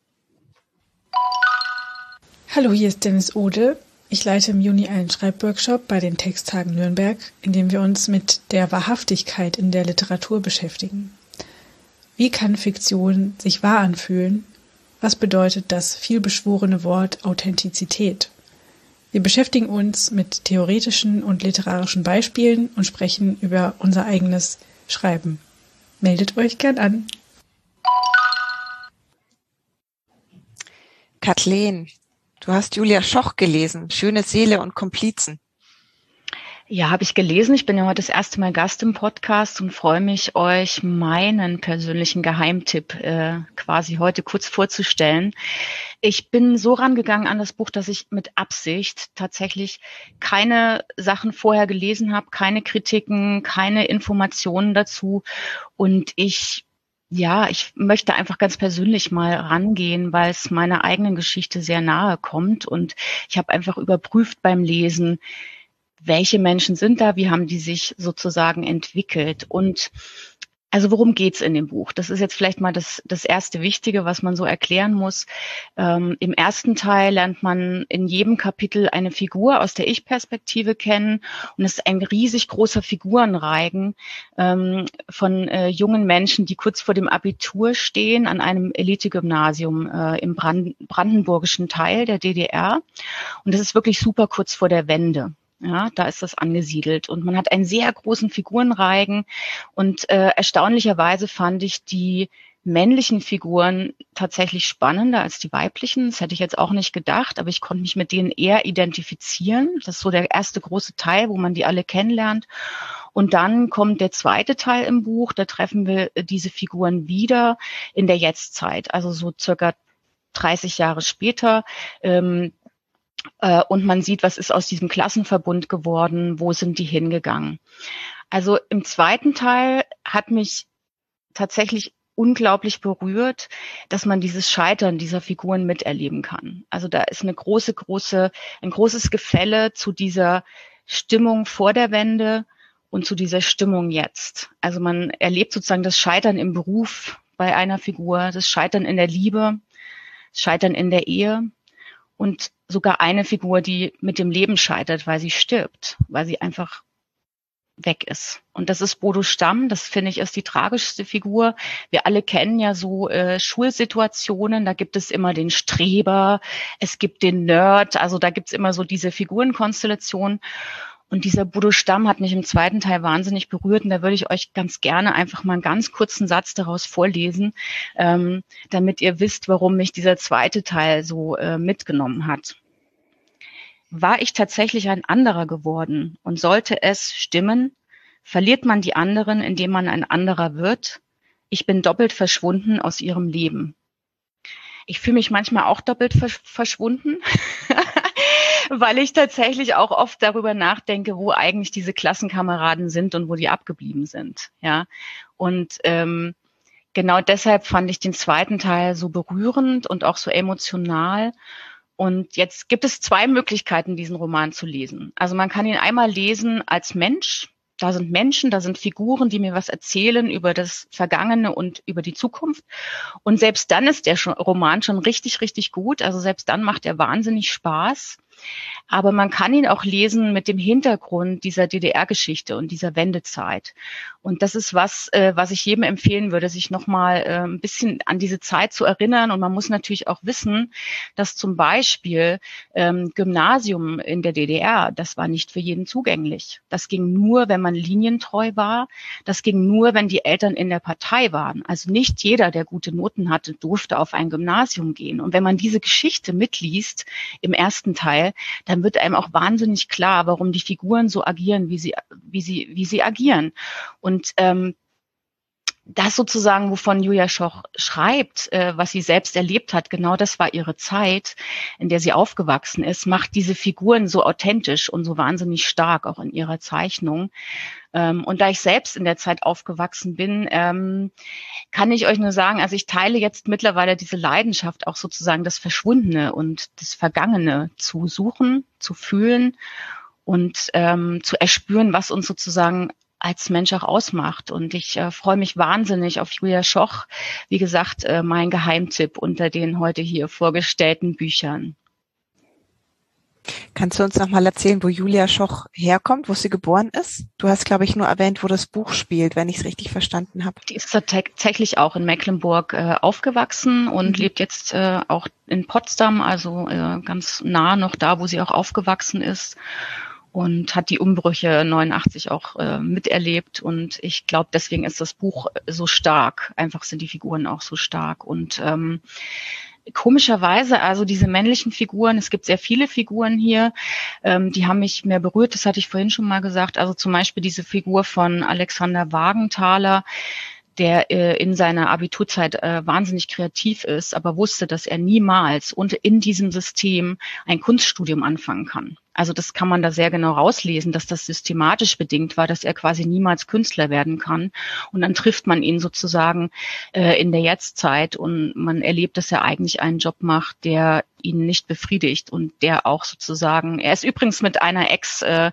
Hallo, hier ist Dennis Ode. Ich leite im Juni einen Schreibworkshop bei den Texttagen Nürnberg, in dem wir uns mit der Wahrhaftigkeit in der Literatur beschäftigen. Wie kann Fiktion sich wahr anfühlen? Was bedeutet das vielbeschworene Wort Authentizität? Wir beschäftigen uns mit theoretischen und literarischen Beispielen und sprechen über unser eigenes Schreiben. Meldet euch gern an. Kathleen, du hast Julia Schoch gelesen, Schöne Seele und Komplizen. Ja, habe ich gelesen. Ich bin ja heute das erste Mal Gast im Podcast und freue mich, euch meinen persönlichen Geheimtipp äh, quasi heute kurz vorzustellen. Ich bin so rangegangen an das Buch, dass ich mit Absicht tatsächlich keine Sachen vorher gelesen habe, keine Kritiken, keine Informationen dazu. Und ich, ja, ich möchte einfach ganz persönlich mal rangehen, weil es meiner eigenen Geschichte sehr nahe kommt. Und ich habe einfach überprüft beim Lesen, welche Menschen sind da, wie haben die sich sozusagen entwickelt. Und also worum geht's in dem Buch? Das ist jetzt vielleicht mal das, das erste Wichtige, was man so erklären muss. Ähm, im ersten Teil lernt man in jedem Kapitel eine Figur aus der Ich-Perspektive kennen. Und es ist ein riesig großer Figurenreigen ähm, von äh, jungen Menschen, die kurz vor dem Abitur stehen an einem Elite-Gymnasium äh, im Brand brandenburgischen Teil der D D R. Und das ist wirklich super kurz vor der Wende. Ja, da ist das angesiedelt und man hat einen sehr großen Figurenreigen und äh, erstaunlicherweise fand ich die männlichen Figuren tatsächlich spannender als die weiblichen. Das hätte ich jetzt auch nicht gedacht, aber ich konnte mich mit denen eher identifizieren. Das ist so der erste große Teil, wo man die alle kennenlernt. Und dann kommt der zweite Teil im Buch, da treffen wir diese Figuren wieder in der Jetztzeit, also so circa dreißig Jahre später. Ähm, Und man sieht, was ist aus diesem Klassenverbund geworden, wo sind die hingegangen. Also im zweiten Teil hat mich tatsächlich unglaublich berührt, dass man dieses Scheitern dieser Figuren miterleben kann. Also da ist eine große, große, ein großes Gefälle zu dieser Stimmung vor der Wende und zu dieser Stimmung jetzt. Also man erlebt sozusagen das Scheitern im Beruf bei einer Figur, das Scheitern in der Liebe, das Scheitern in der Ehe. Und sogar eine Figur, die mit dem Leben scheitert, weil sie stirbt, weil sie einfach weg ist. Und das ist Bodo Stamm, das finde ich ist die tragischste Figur. Wir alle kennen ja so äh, Schulsituationen, da gibt es immer den Streber, es gibt den Nerd, also da gibt es immer so diese Figurenkonstellation. Und dieser Bodo Stamm hat mich im zweiten Teil wahnsinnig berührt und da würde ich euch ganz gerne einfach mal einen ganz kurzen Satz daraus vorlesen, ähm, damit ihr wisst, warum mich dieser zweite Teil so äh, mitgenommen hat. War ich tatsächlich ein anderer geworden und sollte es stimmen, verliert man die anderen, indem man ein anderer wird? Ich bin doppelt verschwunden aus ihrem Leben. Ich fühle mich manchmal auch doppelt versch- verschwunden. Weil ich tatsächlich auch oft darüber nachdenke, wo eigentlich diese Klassenkameraden sind und wo die abgeblieben sind. Ja, und ähm, genau deshalb fand ich den zweiten Teil so berührend und auch so emotional. Und jetzt gibt es zwei Möglichkeiten, diesen Roman zu lesen. Also man kann ihn einmal lesen als Mensch, Da sind Menschen, da sind Figuren, die mir was erzählen über das Vergangene und über die Zukunft. Und selbst dann ist der Roman schon richtig, richtig gut. Also selbst dann macht er wahnsinnig Spaß. Aber man kann ihn auch lesen mit dem Hintergrund dieser D D R-Geschichte und dieser Wendezeit. Und das ist was, äh, was ich jedem empfehlen würde, sich nochmal äh, ein bisschen an diese Zeit zu erinnern. Und man muss natürlich auch wissen, dass zum Beispiel ähm, Gymnasium in der D D R, das war nicht für jeden zugänglich. Das ging nur, wenn man linientreu war. Das ging nur, wenn die Eltern in der Partei waren. Also nicht jeder, der gute Noten hatte, durfte auf ein Gymnasium gehen. Und wenn man diese Geschichte mitliest im ersten Teil, dann wird einem auch wahnsinnig klar, warum die Figuren so agieren, wie sie, wie sie, wie sie agieren. Und ähm, das sozusagen, wovon Julia Schoch schreibt, äh, was sie selbst erlebt hat, genau das war ihre Zeit, in der sie aufgewachsen ist, macht diese Figuren so authentisch und so wahnsinnig stark, auch in ihrer Zeichnung. Ähm, und da ich selbst in der Zeit aufgewachsen bin, ähm, kann ich euch nur sagen, also ich teile jetzt mittlerweile diese Leidenschaft, auch sozusagen das Verschwundene und das Vergangene zu suchen, zu fühlen und ähm, zu erspüren, was uns sozusagen als Mensch auch ausmacht. Und ich äh, freue mich wahnsinnig auf Julia Schoch. Wie gesagt, äh, mein Geheimtipp unter den heute hier vorgestellten Büchern. Kannst du uns noch mal erzählen, wo Julia Schoch herkommt, wo sie geboren ist? Du hast, glaube ich, nur erwähnt, wo das Buch spielt, wenn ich es richtig verstanden habe. Die ist tatsächlich auch in Mecklenburg äh, aufgewachsen und mhm. lebt jetzt äh, auch in Potsdam, also äh, ganz nah noch da, wo sie auch aufgewachsen ist. Und hat die Umbrüche neunundachtzig auch äh, miterlebt. Und ich glaube, deswegen ist das Buch so stark. Einfach sind die Figuren auch so stark. Und ähm, komischerweise, also diese männlichen Figuren, es gibt sehr viele Figuren hier, ähm, die haben mich mehr berührt. Das hatte ich vorhin schon mal gesagt. Also zum Beispiel diese Figur von Alexander Wagenthaler, der äh, in seiner Abiturzeit äh, wahnsinnig kreativ ist, aber wusste, dass er niemals und in diesem System ein Kunststudium anfangen kann. Also das kann man da sehr genau rauslesen, dass das systematisch bedingt war, dass er quasi niemals Künstler werden kann. Und dann trifft man ihn sozusagen äh, in der Jetztzeit und man erlebt, dass er eigentlich einen Job macht, der ihn nicht befriedigt und der auch sozusagen, er ist übrigens mit einer Ex- äh,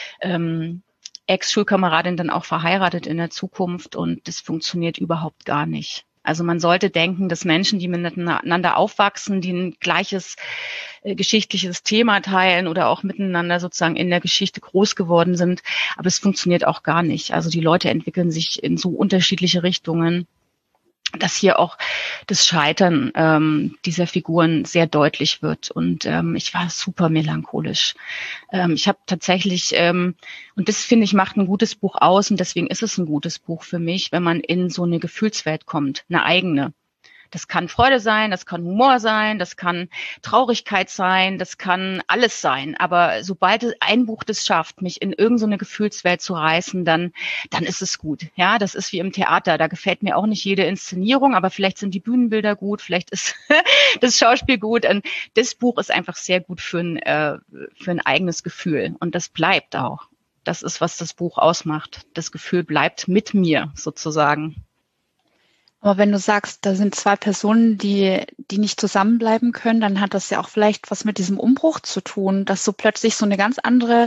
ähm, Ex-Schulkameradin dann auch verheiratet in der Zukunft und das funktioniert überhaupt gar nicht. Also man sollte denken, dass Menschen, die miteinander aufwachsen, die ein gleiches äh, geschichtliches Thema teilen oder auch miteinander sozusagen in der Geschichte groß geworden sind, aber es funktioniert auch gar nicht. Also die Leute entwickeln sich in so unterschiedliche Richtungen, dass hier auch das Scheitern ähm, dieser Figuren sehr deutlich wird. Und ähm, ich war super melancholisch. Ähm, ich habe tatsächlich, ähm, und das finde ich, macht ein gutes Buch aus, und deswegen ist es ein gutes Buch für mich, wenn man in so eine Gefühlswelt kommt, eine eigene. Das kann Freude sein, das kann Humor sein, das kann Traurigkeit sein, das kann alles sein. Aber sobald ein Buch das schafft, mich in irgendeine Gefühlswelt zu reißen, dann, dann ist es gut. Ja, das ist wie im Theater. Da gefällt mir auch nicht jede Inszenierung, aber vielleicht sind die Bühnenbilder gut, vielleicht ist das Schauspiel gut. Und das Buch ist einfach sehr gut für ein, äh, für ein eigenes Gefühl. Und das bleibt auch. Das ist, was das Buch ausmacht. Das Gefühl bleibt mit mir sozusagen. Aber wenn du sagst, da sind zwei Personen, die, die nicht zusammenbleiben können, dann hat das ja auch vielleicht was mit diesem Umbruch zu tun, dass du plötzlich so eine ganz andere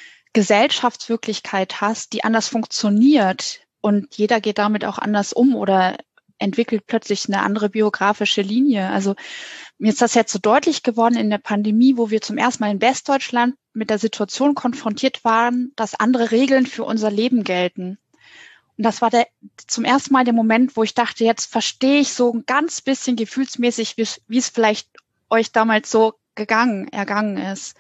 Gesellschaftswirklichkeit hast, die anders funktioniert und jeder geht damit auch anders um oder entwickelt plötzlich eine andere biografische Linie. Also mir ist das jetzt so deutlich geworden in der Pandemie, wo wir zum ersten Mal in Westdeutschland mit der Situation konfrontiert waren, dass andere Regeln für unser Leben gelten. Und das war der, zum ersten Mal der Moment, wo ich dachte, jetzt verstehe ich so ein ganz bisschen gefühlsmäßig, wie es vielleicht euch damals so gegangen, ergangen ist.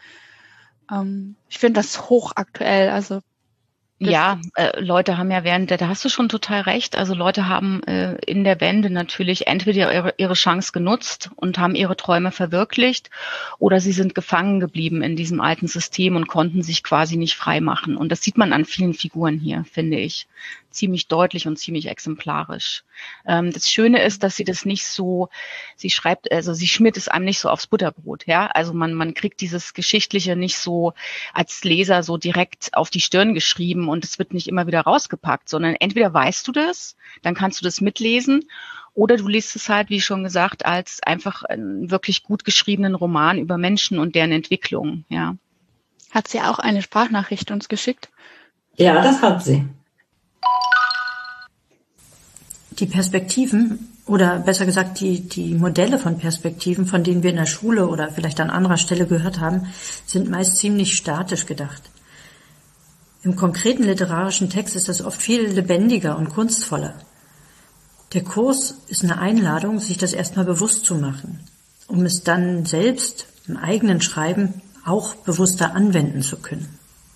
Ähm, ich finde das hochaktuell. Also Ja, äh, Leute haben ja während der, da hast du schon total recht, also Leute haben äh, in der Wende natürlich entweder ihre, ihre Chance genutzt und haben ihre Träume verwirklicht oder sie sind gefangen geblieben in diesem alten System und konnten sich quasi nicht frei machen. Und das sieht man an vielen Figuren hier, finde ich. Ziemlich deutlich und ziemlich exemplarisch. Ähm, das Schöne ist, dass sie das nicht so, sie schreibt, also sie schmiert es einem nicht so aufs Butterbrot, ja. Also man, man kriegt dieses Geschichtliche nicht so als Leser so direkt auf die Stirn geschrieben und es wird nicht immer wieder rausgepackt, sondern entweder weißt du das, dann kannst du das mitlesen, oder du liest es halt, wie schon gesagt, als einfach einen wirklich gut geschriebenen Roman über Menschen und deren Entwicklung, ja. Hat sie auch eine Sprachnachricht uns geschickt? Ja, das hat sie. Die Perspektiven oder besser gesagt die, die Modelle von Perspektiven, von denen wir in der Schule oder vielleicht an anderer Stelle gehört haben, sind meist ziemlich statisch gedacht. Im konkreten literarischen Text ist das oft viel lebendiger und kunstvoller. Der Kurs ist eine Einladung, sich das erstmal bewusst zu machen, um es dann selbst im eigenen Schreiben auch bewusster anwenden zu können.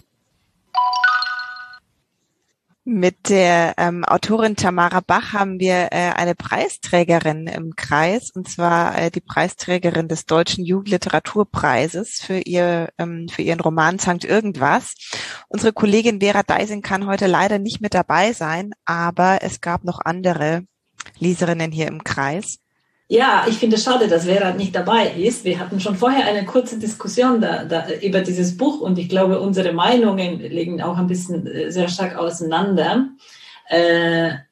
Mit der ähm, Autorin Tamara Bach haben wir äh, eine Preisträgerin im Kreis, und zwar äh, die Preisträgerin des Deutschen Jugendliteraturpreises für ihr ähm, für ihren Roman Sankt Irgendwas. Unsere Kollegin Vera Deising kann heute leider nicht mit dabei sein, aber es gab noch andere Leserinnen hier im Kreis. Ja, ich finde es schade, dass Vera nicht dabei ist. Wir hatten schon vorher eine kurze Diskussion da, da, über dieses Buch und ich glaube, unsere Meinungen liegen auch ein bisschen äh, sehr stark auseinander. Äh, äh,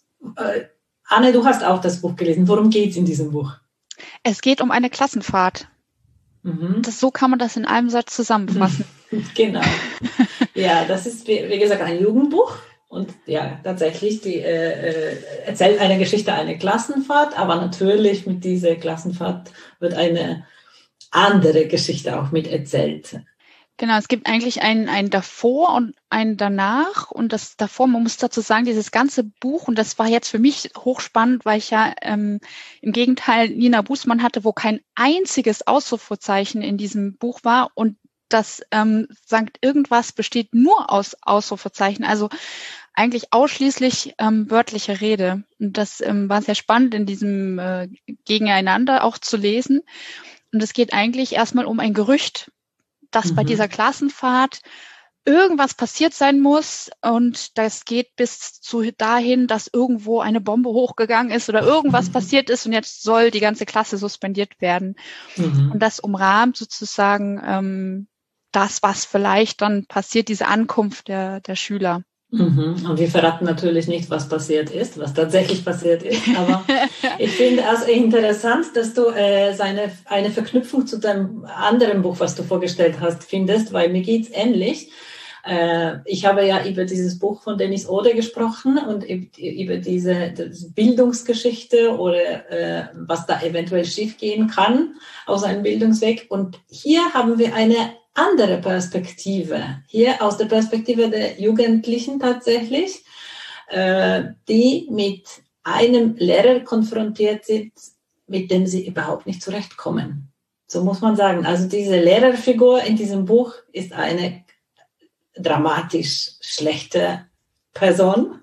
Anne, du hast auch das Buch gelesen. Worum geht es in diesem Buch? Es geht um eine Klassenfahrt. Mhm. Das, so kann man das in einem Satz zusammenfassen. Genau. Ja, das ist, wie, wie gesagt, ein Jugendbuch. Und ja, tatsächlich, die äh, erzählt eine Geschichte, eine Klassenfahrt, aber natürlich mit dieser Klassenfahrt wird eine andere Geschichte auch mit erzählt. Genau, es gibt eigentlich ein, ein davor und ein danach. Und das davor, man muss dazu sagen, dieses ganze Buch, und das war jetzt für mich hochspannend, weil ich ja ähm, im Gegenteil Nina Bußmann hatte, wo kein einziges Ausrufezeichen in diesem Buch war. Und das ähm, Sankt Irgendwas besteht nur aus Ausrufezeichen, also eigentlich ausschließlich ähm, wörtliche Rede. Und das ähm, war sehr spannend in diesem äh, Gegeneinander auch zu lesen. Und es geht eigentlich erstmal um ein Gerücht, dass mhm. bei dieser Klassenfahrt irgendwas passiert sein muss. Und das geht bis zu dahin, dass irgendwo eine Bombe hochgegangen ist oder irgendwas mhm. passiert ist und jetzt soll die ganze Klasse suspendiert werden. Mhm. Und das umrahmt sozusagen ähm, das, was vielleicht dann passiert, diese Ankunft der, der Schüler. Mhm. Und wir verraten natürlich nicht, was passiert ist, was tatsächlich passiert ist. Aber ich finde es interessant, dass du äh, seine, eine Verknüpfung zu deinem anderen Buch, was du vorgestellt hast, findest, weil mir geht's ähnlich. Äh, ich habe ja über dieses Buch von Dennis Ode gesprochen und über diese Bildungsgeschichte oder äh, was da eventuell schiefgehen kann aus einem Bildungsweg. Und hier haben wir eine andere Perspektive, hier aus der Perspektive der Jugendlichen tatsächlich, äh, die mit einem Lehrer konfrontiert sind, mit dem sie überhaupt nicht zurechtkommen. So muss man sagen. Also diese Lehrerfigur in diesem Buch ist eine dramatisch schlechte Person.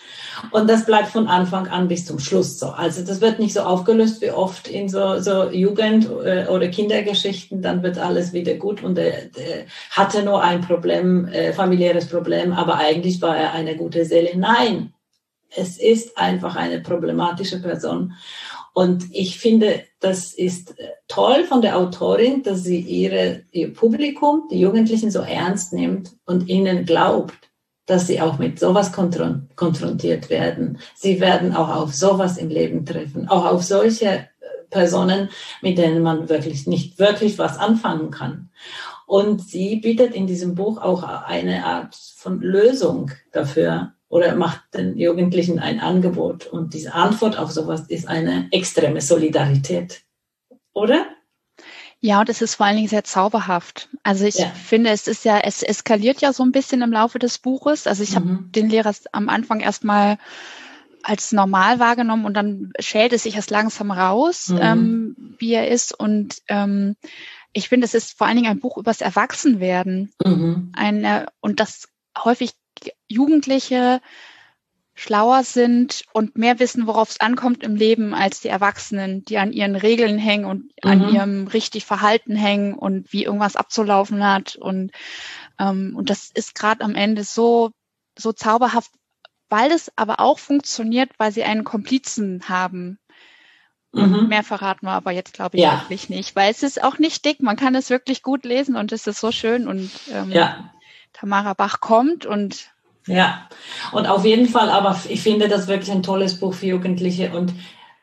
Und das bleibt von Anfang an bis zum Schluss so. Also das wird nicht so aufgelöst wie oft in so, so Jugend- oder Kindergeschichten. Dann wird alles wieder gut und er, er hatte nur ein Problem, äh, familiäres Problem, aber eigentlich war er eine gute Seele. Nein, es ist einfach eine problematische Person. Und ich finde, das ist toll von der Autorin, dass sie ihre, ihr Publikum, die Jugendlichen, so ernst nimmt und ihnen glaubt, dass sie auch mit sowas konfrontiert werden. Sie werden auch auf sowas im Leben treffen, auch auf solche Personen, mit denen man wirklich nicht wirklich was anfangen kann. Und sie bietet in diesem Buch auch eine Art von Lösung dafür oder macht den Jugendlichen ein Angebot. Und diese Antwort auf sowas ist eine extreme Solidarität, oder? Ja, und es ist vor allen Dingen sehr zauberhaft. Also ich ja. finde, es ist ja, es eskaliert ja so ein bisschen im Laufe des Buches. Also ich mhm. habe den Lehrer am Anfang erstmal als normal wahrgenommen und dann schält es sich erst langsam raus, mhm. ähm, wie er ist. Und ähm, ich finde, es ist vor allen Dingen ein Buch übers Erwachsenwerden. Mhm. Eine, und das häufig Jugendliche schlauer sind und mehr wissen, worauf es ankommt im Leben als die Erwachsenen, die an ihren Regeln hängen und mhm. an ihrem richtig Verhalten hängen und wie irgendwas abzulaufen hat. Und, ähm, und das ist gerade am Ende so, so zauberhaft, weil es aber auch funktioniert, weil sie einen Komplizen haben. Mhm. Mehr verraten wir aber jetzt, glaube ich, ja. wirklich nicht, weil es ist auch nicht dick. Man kann es wirklich gut lesen und es ist so schön. Und ähm, ja. Tamara Bach kommt und ja, und auf jeden Fall, aber ich finde das wirklich ein tolles Buch für Jugendliche und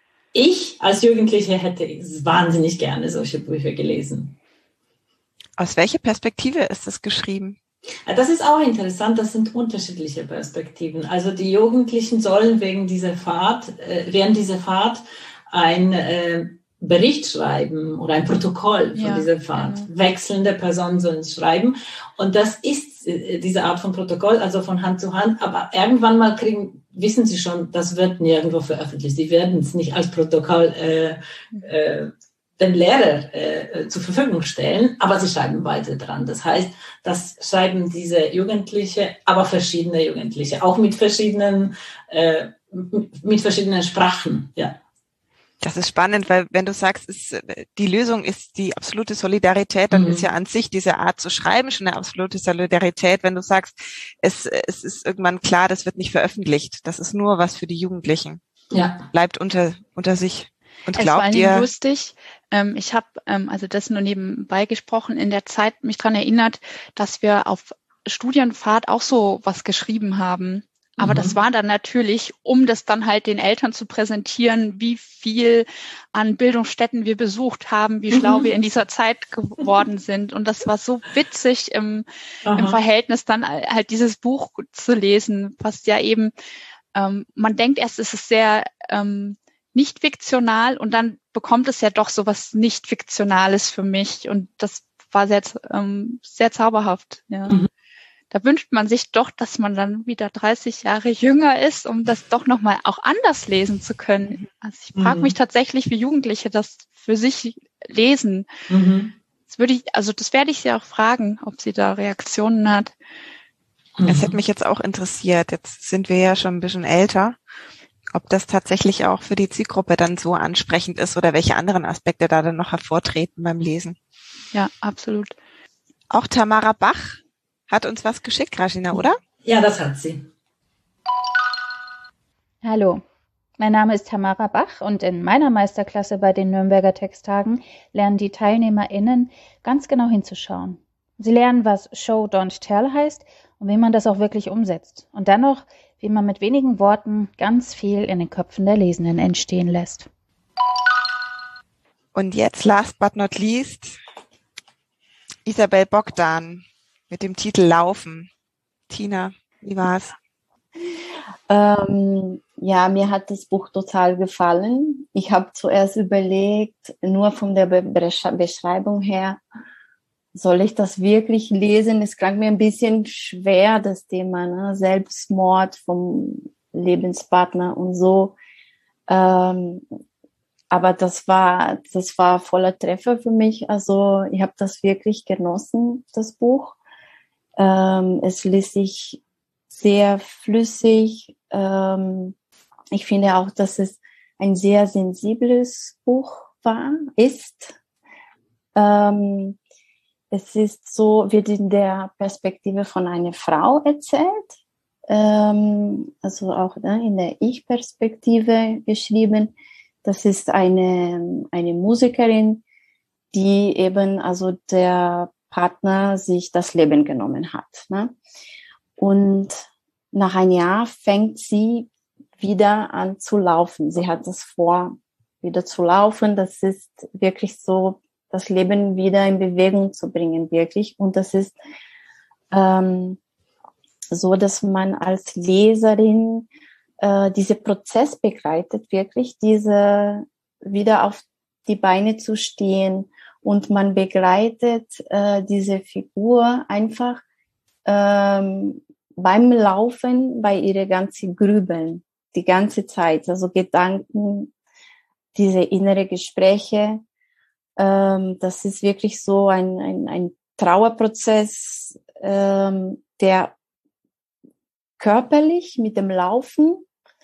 ich als Jugendliche hätte wahnsinnig gerne solche Bücher gelesen. Aus welcher Perspektive ist das geschrieben? Das ist auch interessant, das sind unterschiedliche Perspektiven. Also die Jugendlichen sollen wegen dieser Fahrt, äh, während dieser Fahrt ein äh, Bericht schreiben oder ein Protokoll von ja, dieser Fahrt. Genau. Wechselnde Personen sollen es schreiben. Und das ist äh, diese Art von Protokoll, also von Hand zu Hand. Aber irgendwann mal kriegen, wissen sie schon, das wird nirgendwo veröffentlicht. Sie werden es nicht als Protokoll äh, äh, den Lehrer äh, zur Verfügung stellen, aber sie schreiben weiter dran. Das heißt, das schreiben diese Jugendliche, aber verschiedene Jugendliche, auch mit verschiedenen, äh, mit verschiedenen Sprachen, ja. Das ist spannend, weil wenn du sagst, ist, die Lösung ist die absolute Solidarität, dann mhm. ist ja an sich diese Art zu schreiben schon eine absolute Solidarität. Wenn du sagst, es, es ist irgendwann klar, das wird nicht veröffentlicht, das ist nur was für die Jugendlichen. Ja. Bleibt unter, unter sich. Und es glaubt war ihr, lustig. Ähm, ich habe, ähm, also das nur nebenbei gesprochen, in der Zeit mich dran erinnert, dass wir auf Studienfahrt auch so was geschrieben haben. Aber mhm. das war dann natürlich, um das dann halt den Eltern zu präsentieren, wie viel an Bildungsstätten wir besucht haben, wie schlau mhm. wir in dieser Zeit geworden sind. Und das war so witzig im, im Verhältnis dann halt dieses Buch zu lesen, was ja eben, ähm, man denkt erst, es ist sehr ähm, nicht fiktional und dann bekommt es ja doch so was nicht Fiktionales für mich und das war sehr, ähm, sehr zauberhaft, ja. Mhm. Da wünscht man sich doch, dass man dann wieder dreißig Jahre jünger ist, um das doch nochmal auch anders lesen zu können. Also ich frage mhm. mich tatsächlich, wie Jugendliche das für sich lesen. Mhm. Das würde ich, also das werde ich sie auch fragen, ob sie da Reaktionen hat. Es hätte mich jetzt auch interessiert. Jetzt sind wir ja schon ein bisschen älter. Ob das tatsächlich auch für die Zielgruppe dann so ansprechend ist oder welche anderen Aspekte da dann noch hervortreten beim Lesen. Ja, absolut. Auch Tamara Bach hat uns was geschickt, Rajina, oder? Ja, das hat sie. Hallo, mein Name ist Tamara Bach und in meiner Meisterklasse bei den Nürnberger Texttagen lernen die TeilnehmerInnen ganz genau hinzuschauen. Sie lernen, was Show, Don't Tell heißt und wie man das auch wirklich umsetzt. Und dann noch, wie man mit wenigen Worten ganz viel in den Köpfen der Lesenden entstehen lässt. Und jetzt, last but not least, Isabel Bogdan mit dem Titel Laufen. Tina, wie war's? Ähm, ja, mir hat das Buch total gefallen. Ich habe zuerst überlegt, nur von der Be- Beschreibung her, soll ich das wirklich lesen? Es klang mir ein bisschen schwer, das Thema, ne? Selbstmord vom Lebenspartner und so. Ähm, aber das war, das war voller Treffer für mich. Also ich habe das wirklich genossen, das Buch. Ähm, es liest sich sehr flüssig. Ähm, ich finde auch, dass es ein sehr sensibles Buch war, ist. Ähm, Es ist so, wird in der Perspektive von einer Frau erzählt, ähm, also auch ne, in der Ich-Perspektive geschrieben. Das ist eine, eine Musikerin, die eben, also der Partner sich das Leben genommen hat. Ne? Und nach einem Jahr fängt sie wieder an zu laufen. Sie hat das vor, wieder zu laufen. Das ist wirklich so, das Leben wieder in Bewegung zu bringen, wirklich. Und das ist ähm, so, dass man als Leserin äh, diesen Prozess begleitet, wirklich diese wieder auf die Beine zu stehen. Und man begleitet äh, diese Figur einfach ähm, beim Laufen, bei ihrer ganzen Grübeln, die ganze Zeit. Also Gedanken, diese innere Gespräche. Das ist wirklich so ein, ein, ein Trauerprozess, ähm, der körperlich mit dem Laufen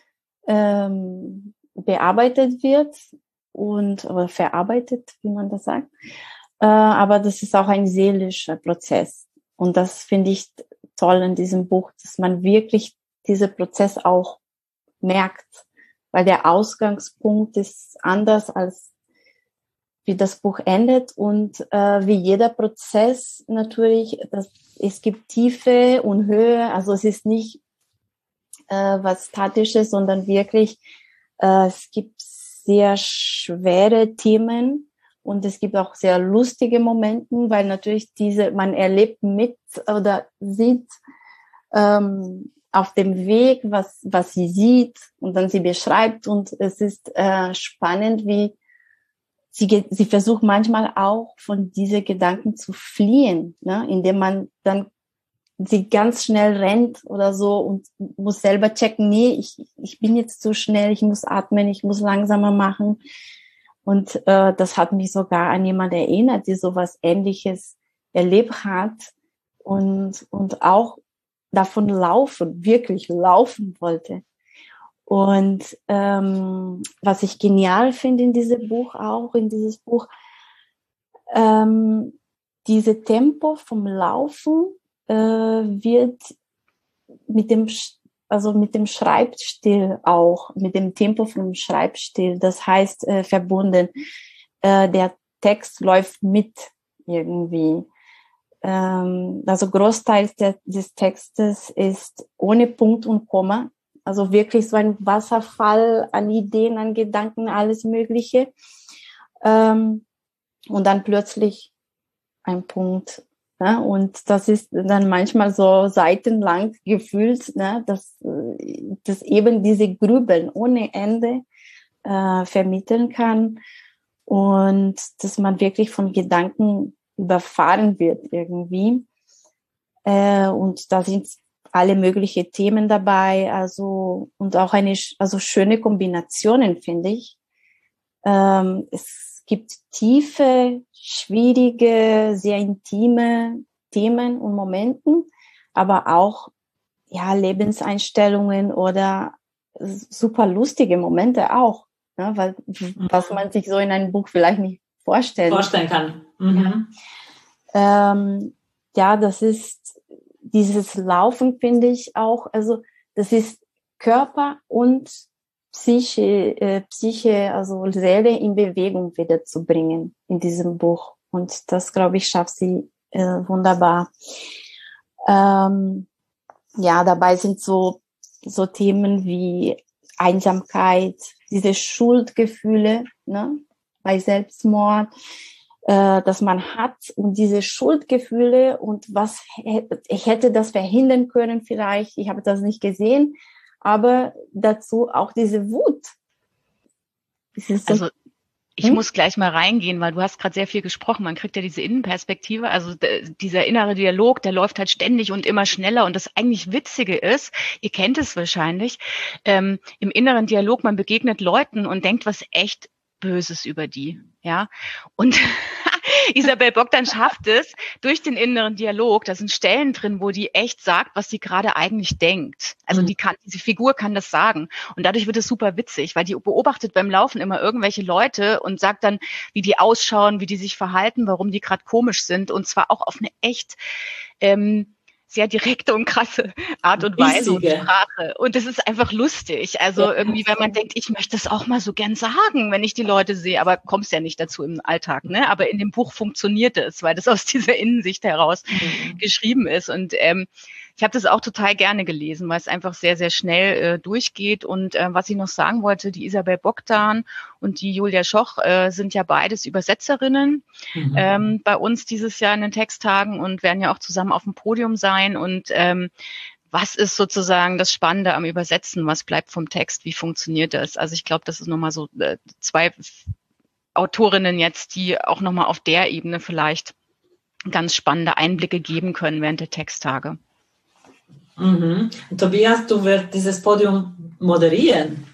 ähm, bearbeitet wird und oder verarbeitet, wie man das sagt. Äh, aber das ist auch ein seelischer Prozess. Und das finde ich toll in diesem Buch, dass man wirklich diesen Prozess auch merkt, weil der Ausgangspunkt ist anders als wie das Buch endet und äh, wie jeder Prozess natürlich, das, es gibt Tiefe und Höhe, also es ist nicht äh, was Statisches, sondern wirklich, äh, es gibt sehr schwere Themen Und es gibt auch sehr lustige Momente, weil natürlich diese, man erlebt mit oder sieht ähm, auf dem Weg, was, was sie sieht und dann sie beschreibt. Und es ist äh, spannend, wie sie, sie versucht manchmal auch von diesen Gedanken zu fliehen, ne? Indem man dann sie ganz schnell rennt oder so und muss selber checken, nee, ich, ich bin jetzt zu schnell, ich muss atmen, ich muss langsamer machen. Und äh, das hat mich sogar an jemanden erinnert, die sowas Ähnliches erlebt hat und, und auch davon laufen, wirklich laufen wollte. Und ähm, was ich genial finde in diesem Buch auch, in dieses Buch, ähm, diese Tempo vom Laufen äh, wird mit dem, also mit dem Schreibstil auch, mit dem Tempo vom Schreibstil, das heißt äh, verbunden. Äh, der Text läuft mit irgendwie. Ähm, also Großteil der, des Textes ist ohne Punkt und Komma. Also wirklich so ein Wasserfall an Ideen, an Gedanken, alles Mögliche. Ähm, und dann plötzlich ein Punkt. Ne? Und das ist dann manchmal so seitenlang gefühlt, ne? dass, dass eben diese Grübeln ohne Ende äh, vermitteln kann und dass man wirklich von Gedanken überfahren wird irgendwie. Äh, und da sind alle möglichen Themen dabei, also und auch eine also schöne Kombinationen, finde ich. Ähm, es gibt tiefe, schwierige, sehr intime Themen und Momenten, aber auch ja Lebenseinstellungen oder super lustige Momente auch, ne? Weil was man sich so in einem Buch vielleicht nicht vorstellen, vorstellen kann. Mhm. Ja. Ähm, ja, das ist dieses Laufen, finde ich auch, also das ist Körper und Psyche, äh, Psyche, also Seele in Bewegung wieder zu bringen in diesem Buch. Und das, glaube ich, schafft sie äh, wunderbar. Ähm, ja, dabei sind so, so Themen wie Einsamkeit, diese Schuldgefühle, ne, bei Selbstmord, äh, dass man hat und diese Schuldgefühle und was, ich hätte das verhindern können vielleicht, ich habe das nicht gesehen, aber dazu auch diese Wut. So, also ich hm? muss gleich mal reingehen, weil du hast gerade sehr viel gesprochen. Man kriegt ja diese Innenperspektive, also d- dieser innere Dialog, der läuft halt ständig und immer schneller. Und das eigentlich Witzige ist, ihr kennt es wahrscheinlich, ähm, im inneren Dialog, man begegnet Leuten und denkt was echt Böses über die, ja. Und Isabel Bogdan schafft es durch den inneren Dialog, da sind Stellen drin, wo die echt sagt, was sie gerade eigentlich denkt. Also die kann, diese Figur kann das sagen. Und dadurch wird es super witzig, weil die beobachtet beim Laufen immer irgendwelche Leute und sagt dann, wie die ausschauen, wie die sich verhalten, warum die gerade komisch sind. Und zwar auch auf eine echt ähm, sehr direkte und krasse Art und Weise und Sprache. Und das ist einfach lustig. Also irgendwie, wenn man denkt, ich möchte das auch mal so gern sagen, wenn ich die Leute sehe, aber kommst ja nicht dazu im Alltag, ne? Aber in dem Buch funktioniert es, weil das aus dieser Innensicht heraus mhm. geschrieben ist. Und ähm, ich habe das auch total gerne gelesen, weil es einfach sehr, sehr schnell äh, durchgeht. Und äh, was ich noch sagen wollte, die Isabel Bogdan und die Julia Schoch äh, sind ja beides Übersetzerinnen mhm. ähm, bei uns dieses Jahr in den Texttagen und werden ja auch zusammen auf dem Podium sein. Und ähm, was ist sozusagen das Spannende am Übersetzen? Was bleibt vom Text? Wie funktioniert das? Also ich glaube, das ist nochmal so äh, zwei Autorinnen jetzt, die auch nochmal auf der Ebene vielleicht ganz spannende Einblicke geben können während der Texttage. Mhm. Tobias, du wirst dieses Podium moderieren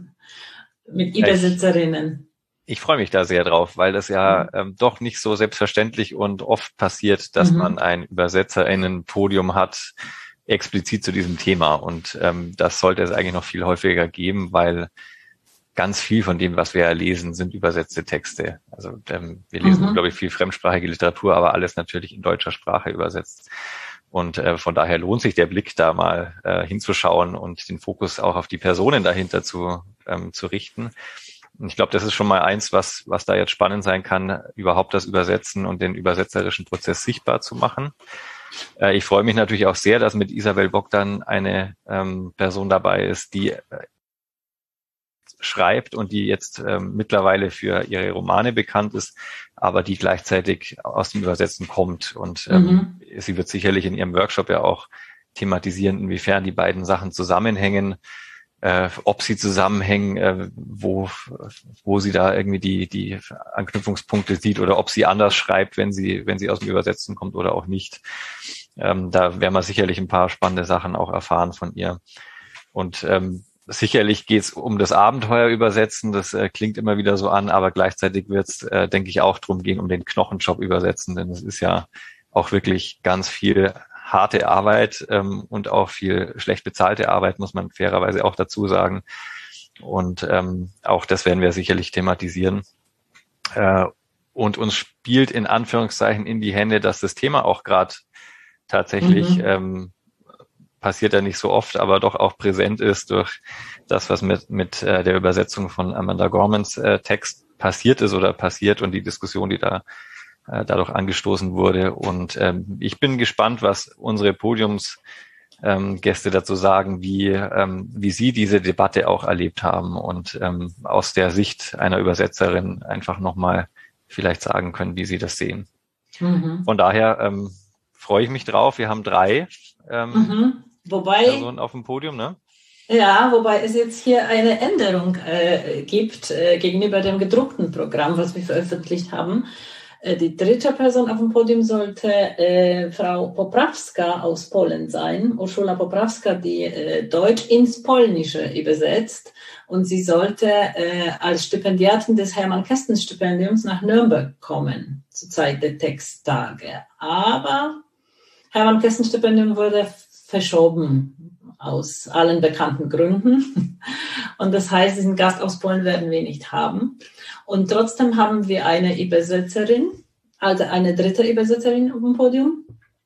mit Übersetzerinnen. Ich, ich freue mich da sehr drauf, weil das ja mhm. ähm, doch nicht so selbstverständlich und oft passiert, dass mhm. man ein UbersetzerInnen-Podium hat, explizit zu diesem Thema. Und ähm, das sollte es eigentlich noch viel häufiger geben, weil ganz viel von dem, was wir ja lesen, sind übersetzte Texte. Also ähm, wir lesen, mhm. glaube ich, viel fremdsprachige Literatur, aber alles natürlich in deutscher Sprache übersetzt. Und äh, von daher lohnt sich der Blick, da mal äh, hinzuschauen und den Fokus auch auf die Personen dahinter zu ähm, zu richten. Und ich glaube, das ist schon mal eins, was was da jetzt spannend sein kann, überhaupt das Übersetzen und den übersetzerischen Prozess sichtbar zu machen. Äh, ich freue mich natürlich auch sehr, dass mit Isabel Bogdan eine ähm, Person dabei ist, die äh, schreibt und die jetzt ähm, mittlerweile für ihre Romane bekannt ist, aber die gleichzeitig aus dem Übersetzen kommt. Und ähm, mhm. sie wird sicherlich in ihrem Workshop ja auch thematisieren, inwiefern die beiden Sachen zusammenhängen, äh, ob sie zusammenhängen, äh, wo wo sie da irgendwie die die Anknüpfungspunkte sieht oder ob sie anders schreibt, wenn sie wenn sie aus dem Übersetzen kommt oder auch nicht. Ähm, da werden wir sicherlich ein paar spannende Sachen auch erfahren von ihr. Und ähm, sicherlich geht es um das Abenteuer übersetzen, das äh, klingt immer wieder so an, aber gleichzeitig wird es, äh, denke ich, auch darum gehen, um den Knochenjob übersetzen, denn es ist ja auch wirklich ganz viel harte Arbeit ähm, und auch viel schlecht bezahlte Arbeit, muss man fairerweise auch dazu sagen. Und ähm, auch das werden wir sicherlich thematisieren. Äh, und uns spielt in Anführungszeichen in die Hände, dass das Thema auch gerade tatsächlich, mhm. ähm, passiert ja nicht so oft, aber doch auch präsent ist durch das, was mit mit äh, der Übersetzung von Amanda Gormans äh, Text passiert ist oder passiert und die Diskussion, die da äh, dadurch angestoßen wurde. Und ähm, ich bin gespannt, was unsere Podiumsgäste ähm, Gäste dazu sagen, wie ähm, wie sie diese Debatte auch erlebt haben und ähm, aus der Sicht einer Übersetzerin einfach nochmal vielleicht sagen können, wie sie das sehen. Mhm. Von daher ähm, freue ich mich drauf. Wir haben drei ähm, mhm. Wobei, Personen auf dem Podium, ne? Ja, wobei es jetzt hier eine Änderung äh, gibt äh, gegenüber dem gedruckten Programm, was wir veröffentlicht haben. Äh, die dritte Person auf dem Podium sollte äh, Frau Poprawska aus Polen sein, Urszula Poprawska, die äh, Deutsch ins Polnische übersetzt. Und sie sollte äh, als Stipendiatin des Hermann-Kästen-Stipendiums nach Nürnberg kommen, zur Zeit der Texttage. Aber Hermann-Kästen-Stipendium wurde verschoben aus allen bekannten Gründen. Und das heißt, diesen Gast aus Polen werden wir nicht haben. Und trotzdem haben wir eine Übersetzerin, also eine dritte Übersetzerin auf dem Podium,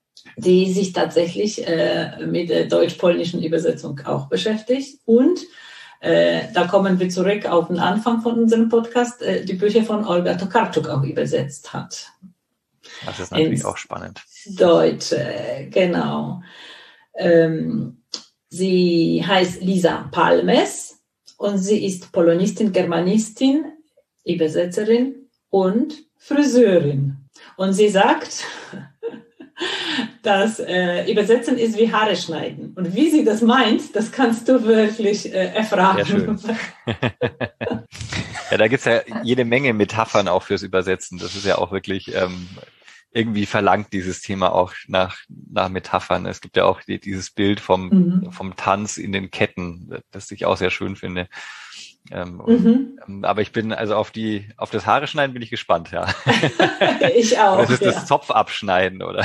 die sich tatsächlich äh, mit der deutsch-polnischen Übersetzung auch beschäftigt. Und äh, da kommen wir zurück auf den Anfang von unserem Podcast, äh, die Bücher von Olga Tokarczuk auch übersetzt hat. Das ist natürlich ins auch spannend. Deutsche, genau. Ähm, sie heißt Lisa Palmes und sie ist Polonistin, Germanistin, Übersetzerin und Friseurin. Und sie sagt, dass äh, Übersetzen ist wie Haare schneiden. Und wie sie das meint, das kannst du wirklich äh, erfragen. Sehr schön. Ja, da gibt's ja jede Menge Metaphern auch fürs Übersetzen. Das ist ja auch wirklich ähm, irgendwie verlangt dieses Thema auch nach nach Metaphern. Es gibt ja auch die, dieses Bild vom mhm. vom Tanz in den Ketten, das ich auch sehr schön finde. Ähm, und, mhm. Aber ich bin also auf die auf das Haare schneiden bin ich gespannt, ja. Ich auch. Das ist ja. das Zopf abschneiden, oder?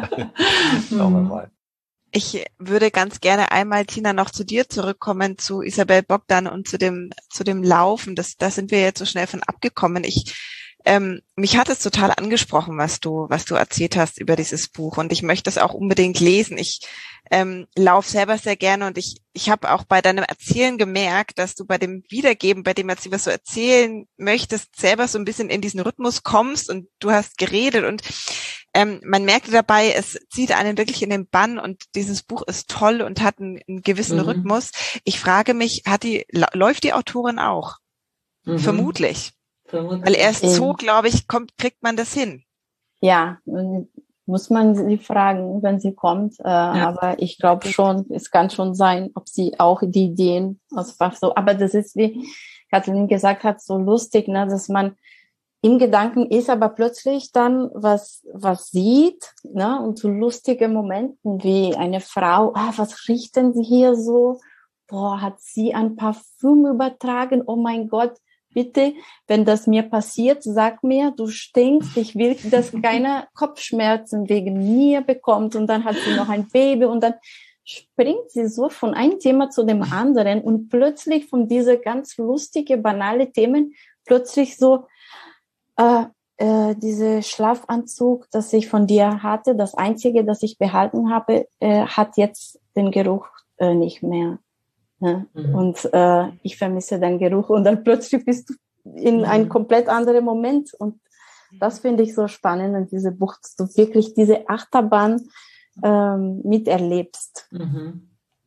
Schauen wir mal. Ich würde ganz gerne einmal, Tina, noch zu dir zurückkommen, zu Isabel Bogdan und zu dem zu dem Laufen. Das, da sind wir jetzt so schnell von abgekommen. Ich Ähm, mich hat es total angesprochen, was du, was du erzählt hast über dieses Buch, und ich möchte es auch unbedingt lesen. Ich ähm, laufe selber sehr gerne, und ich, ich habe auch bei deinem Erzählen gemerkt, dass du bei dem Wiedergeben, bei dem, was du erzählen möchtest, selber so ein bisschen in diesen Rhythmus kommst, und du hast geredet, und ähm, man merkte dabei, es zieht einen wirklich in den Bann, und dieses Buch ist toll und hat einen, einen gewissen mhm. Rhythmus. Ich frage mich, hat die, läuft die Autorin auch? Mhm. Vermutlich. Weil erst so, glaube ich, kommt, kriegt man das hin. Ja, muss man sie fragen, wenn sie kommt. Äh, ja. Aber ich glaube schon, es kann schon sein, ob sie auch die Ideen ausfach so. Aber das ist, wie Kathleen gesagt hat, so lustig, ne, dass man im Gedanken ist, aber plötzlich dann was was sieht, ne, und so lustige Momenten wie eine Frau, ah, was riecht denn sie hier so? Boah, hat sie ein Parfüm übertragen? Oh mein Gott. Bitte, wenn das mir passiert, sag mir, du stinkst, ich will, dass keiner Kopfschmerzen wegen mir bekommt, und dann hat sie noch ein Baby, und dann springt sie so von einem Thema zu dem anderen, und plötzlich von diese ganz lustige, banale Themen, plötzlich so, äh, äh, diese Schlafanzug, das ich von dir hatte, das einzige, das ich behalten habe, äh, hat jetzt den Geruch äh, nicht mehr. Ja, mhm. Und äh, ich vermisse den Geruch, und dann plötzlich bist du in mhm. einem komplett anderen Moment, und das finde ich so spannend in diesem Buch, dass du wirklich diese Achterbahn ähm, miterlebst. Mhm.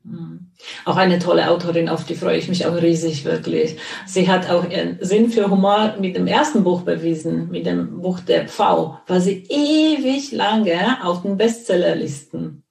Auch eine tolle Autorin, auf die freue ich mich auch riesig, wirklich. Sie hat auch ihren Sinn für Humor mit dem ersten Buch bewiesen, mit dem Buch Der Pfau, war sie ewig lange auf den Bestsellerlisten,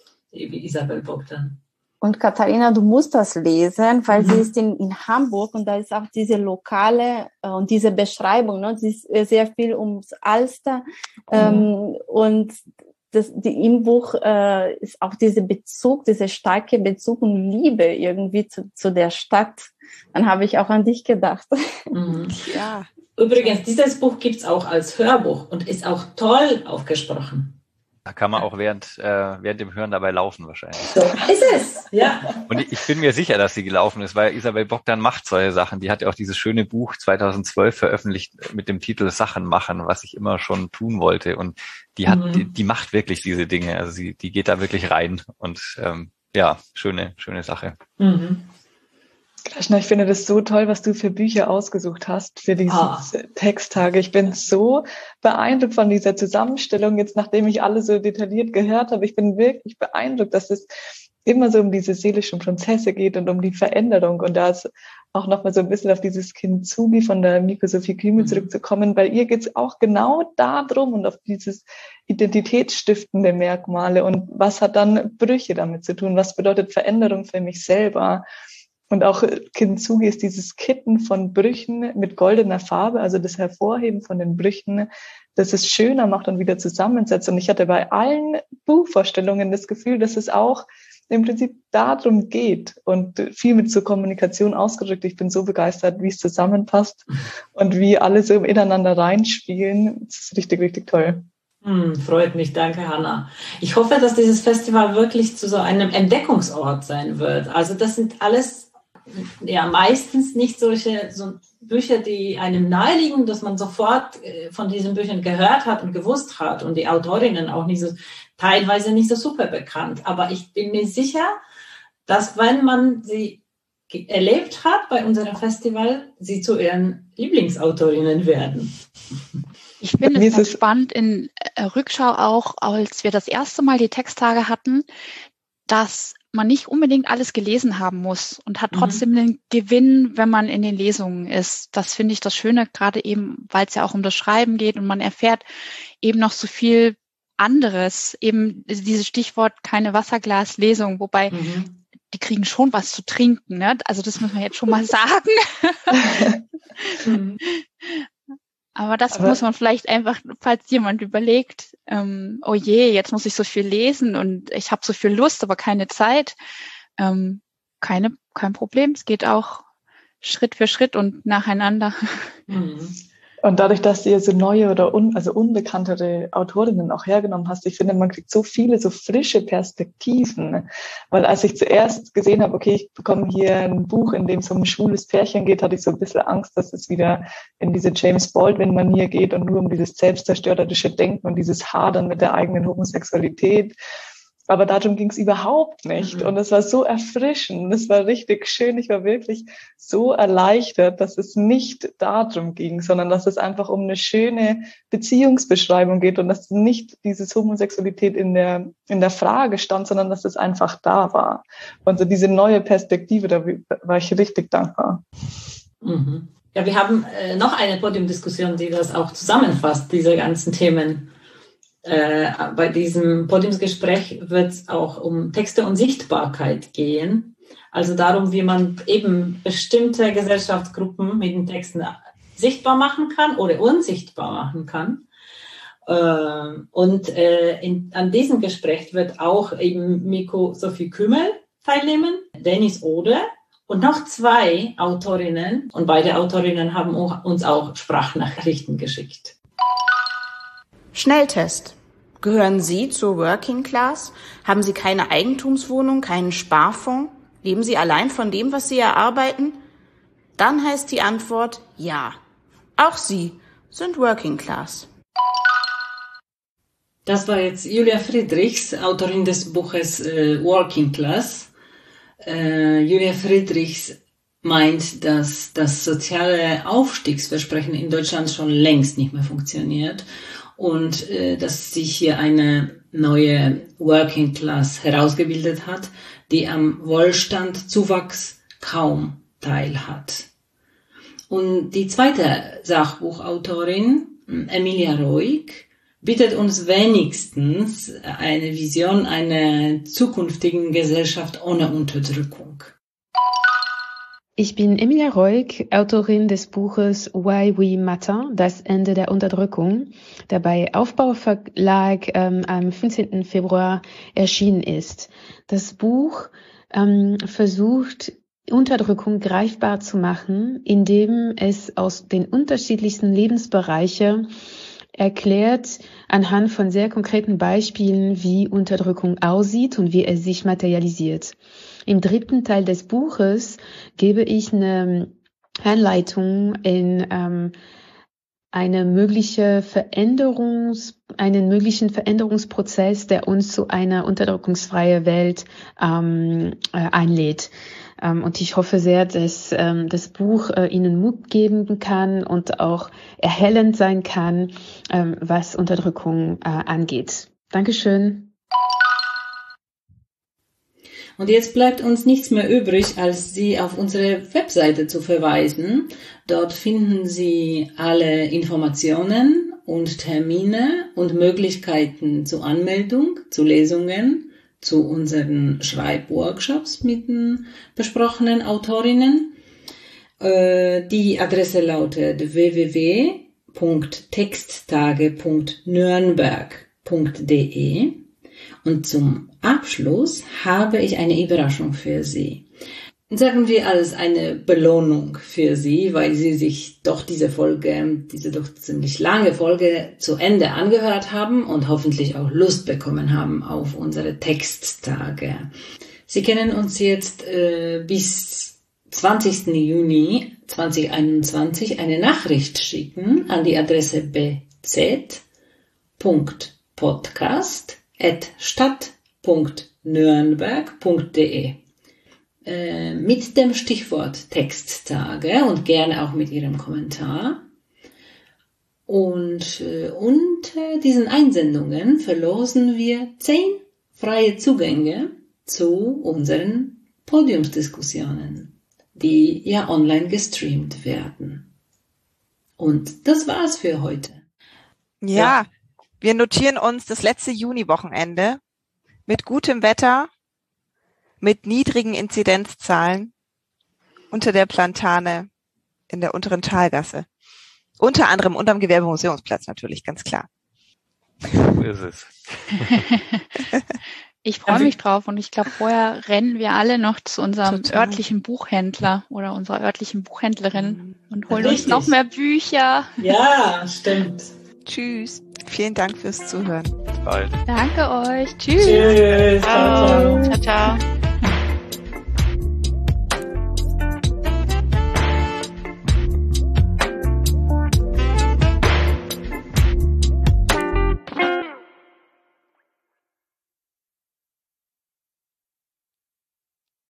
wie Isabel Bogdan. Und Katharina, du musst das lesen, weil mhm. sie ist in, in Hamburg und da ist auch diese lokale äh, und diese Beschreibung, ne? Sie ist äh, sehr viel ums Alster mhm. ähm, und Das, die, im Buch äh, ist auch dieser Bezug, dieser starke Bezug und Liebe irgendwie zu, zu der Stadt. Dann habe ich auch an dich gedacht. Mhm. Ja. Übrigens, dieses Buch gibt's auch als Hörbuch und ist auch toll aufgesprochen. Da kann man auch während, äh, während dem Hören dabei laufen wahrscheinlich. So ist es, ja. Und ich, ich bin mir sicher, dass sie gelaufen ist, weil Isabel Bogdan macht solche Sachen. Die hat ja auch dieses schöne Buch zweitausendzwölf veröffentlicht mit dem Titel Sachen machen, was ich immer schon tun wollte. Und die hat, mhm. die, die macht wirklich diese Dinge. Also sie, die geht da wirklich rein. Und ähm, ja, schöne, schöne Sache. Mhm. Kraschner, ich finde das so toll, was du für Bücher ausgesucht hast für diese ah. Texttage. Ich bin so beeindruckt von dieser Zusammenstellung, jetzt nachdem ich alle so detailliert gehört habe. Ich bin wirklich beeindruckt, dass es immer so um diese seelischen Prozesse geht und um die Veränderung. Und da ist auch nochmal so ein bisschen auf dieses Kintsugi von der Miko-Sophie Kümmel mhm. zurückzukommen. Bei ihr geht es auch genau darum und auf dieses identitätsstiftende Merkmale. Und was hat dann Brüche damit zu tun? Was bedeutet Veränderung für mich selber? Und auch Kintsugi ist dieses Kitten von Brüchen mit goldener Farbe, also das Hervorheben von den Brüchen, das es schöner macht und wieder zusammensetzt. Und ich hatte bei allen Buchvorstellungen das Gefühl, dass es auch im Prinzip darum geht und viel mit zur Kommunikation ausgedrückt. Ich bin so begeistert, wie es zusammenpasst und wie alle so ineinander reinspielen. Das ist richtig, richtig toll. Hm, freut mich, danke Hanna. Ich hoffe, dass dieses Festival wirklich zu so einem Entdeckungsort sein wird. Also das sind alles ja meistens nicht solche so Bücher, die einem naheliegen, dass man sofort von diesen Büchern gehört hat und gewusst hat und die Autorinnen auch nicht so, teilweise nicht so super bekannt. Aber ich bin mir sicher, dass wenn man sie erlebt hat bei unserem Festival, sie zu ihren Lieblingsautorinnen werden. Ich finde es spannend in Rückschau auch, als wir das erste Mal die Texttage hatten, dass man nicht unbedingt alles gelesen haben muss und hat trotzdem mhm. den Gewinn, wenn man in den Lesungen ist. Das finde ich das Schöne, gerade eben, weil es ja auch um das Schreiben geht und man erfährt eben noch so viel anderes. Eben dieses Stichwort keine Wasserglaslesung, wobei mhm. die kriegen schon was zu trinken, ne? Also das muss man jetzt schon mal sagen. mhm. Aber das aber muss man vielleicht einfach, falls jemand überlegt, ähm, oh je, jetzt muss ich so viel lesen und ich habe so viel Lust, aber keine Zeit. Ähm, keine, kein Problem. Es geht auch Schritt für Schritt und nacheinander. Mhm. Und dadurch, dass du so neue oder un, also unbekanntere Autorinnen auch hergenommen hast, ich finde, man kriegt so viele, so frische Perspektiven. Weil als ich zuerst gesehen habe, okay, ich bekomme hier ein Buch, in dem es um ein schwules Pärchen geht, hatte ich so ein bisschen Angst, dass es wieder in diese James Baldwin-Manier geht und nur um dieses selbstzerstörerische Denken und dieses Hadern mit der eigenen Homosexualität. Aber darum ging es überhaupt nicht. Mhm. Und es war so erfrischend. Es war richtig schön. Ich war wirklich so erleichtert, dass es nicht darum ging, sondern dass es einfach um eine schöne Beziehungsbeschreibung geht und dass nicht dieses Homosexualität in der, in der Frage stand, sondern dass es einfach da war. Und so diese neue Perspektive, da war ich richtig dankbar. Mhm. Ja, wir haben äh, noch eine Podiumdiskussion, die das auch zusammenfasst, diese ganzen Themen. Äh, bei diesem Podiumsgespräch wird es auch um Texte und Sichtbarkeit gehen. Also darum, wie man eben bestimmte Gesellschaftsgruppen mit den Texten sichtbar machen kann oder unsichtbar machen kann. Äh, und äh, in, an diesem Gespräch wird auch eben Miko-Sophie Kümmel teilnehmen, Dennis Ode und noch zwei Autorinnen. Und beide Autorinnen haben uns auch Sprachnachrichten geschickt. Schnelltest. Gehören Sie zur Working Class? Haben Sie keine Eigentumswohnung, keinen Sparfonds? Leben Sie allein von dem, was Sie erarbeiten? Dann heißt die Antwort ja. Auch Sie sind Working Class. Das war jetzt Julia Friedrichs, Autorin des Buches äh, Working Class. Äh, Julia Friedrichs meint, dass das soziale Aufstiegsversprechen in Deutschland schon längst nicht mehr funktioniert. Und äh, dass sich hier eine neue Working Class herausgebildet hat, die am Wohlstandszuwachs kaum teilhat. Und die zweite Sachbuchautorin, Emilia Roig, bietet uns wenigstens eine Vision einer zukünftigen Gesellschaft ohne Unterdrückung. Ich bin Emilia Roig, Autorin des Buches Why We Matter, das Ende der Unterdrückung, der bei Aufbau Verlag ähm, am fünfzehnten Februar erschienen ist. Das Buch ähm, versucht, Unterdrückung greifbar zu machen, indem es aus den unterschiedlichsten Lebensbereichen erklärt anhand von sehr konkreten Beispielen, wie Unterdrückung aussieht und wie es sich materialisiert. Im dritten Teil des Buches gebe ich eine Anleitung in ähm, eine mögliche Veränderungs, einen möglichen Veränderungsprozess, der uns zu einer unterdrückungsfreien Welt ähm, äh, einlädt. Ähm, und ich hoffe sehr, dass ähm, das Buch äh, Ihnen Mut geben kann und auch erhellend sein kann, ähm, was Unterdrückung äh, angeht. Dankeschön. Und jetzt bleibt uns nichts mehr übrig, als Sie auf unsere Webseite zu verweisen. Dort finden Sie alle Informationen und Termine und Möglichkeiten zur Anmeldung, zu Lesungen, zu unseren Schreibworkshops mit den besprochenen Autorinnen. Die Adresse lautet w w w punkt texttage punkt nürnberg punkt d e. Und zum Abschluss habe ich eine Überraschung für Sie. Sagen wir als eine Belohnung für Sie, weil Sie sich doch diese Folge, diese doch ziemlich lange Folge zu Ende angehört haben und hoffentlich auch Lust bekommen haben auf unsere Texttage. Sie können uns jetzt äh, bis zwanzigsten Juni zweitausendeinundzwanzig eine Nachricht schicken an die Adresse b z punkt podcast at stadt punkt nürnberg punkt d e äh, mit dem Stichwort Texttage und gerne auch mit Ihrem Kommentar. Und äh, unter diesen Einsendungen verlosen wir zehn freie Zugänge zu unseren Podiumsdiskussionen, die ja online gestreamt werden. Und das war's für heute. Ja. ja. Wir notieren uns das letzte Juni-Wochenende mit gutem Wetter, mit niedrigen Inzidenzzahlen unter der Plantane in der unteren Talgasse. Unter anderem unterm Gewerbemuseumsplatz natürlich, ganz klar. So ist es. Ich freue mich drauf und ich glaube, vorher rennen wir alle noch zu unserem Total. örtlichen Buchhändler oder unserer örtlichen Buchhändlerin und holen Richtig. uns noch mehr Bücher. Ja, stimmt. Tschüss. Vielen Dank fürs Zuhören. Bis bald. Danke euch. Tschüss. Tschüss. Ciao. Ciao, ciao.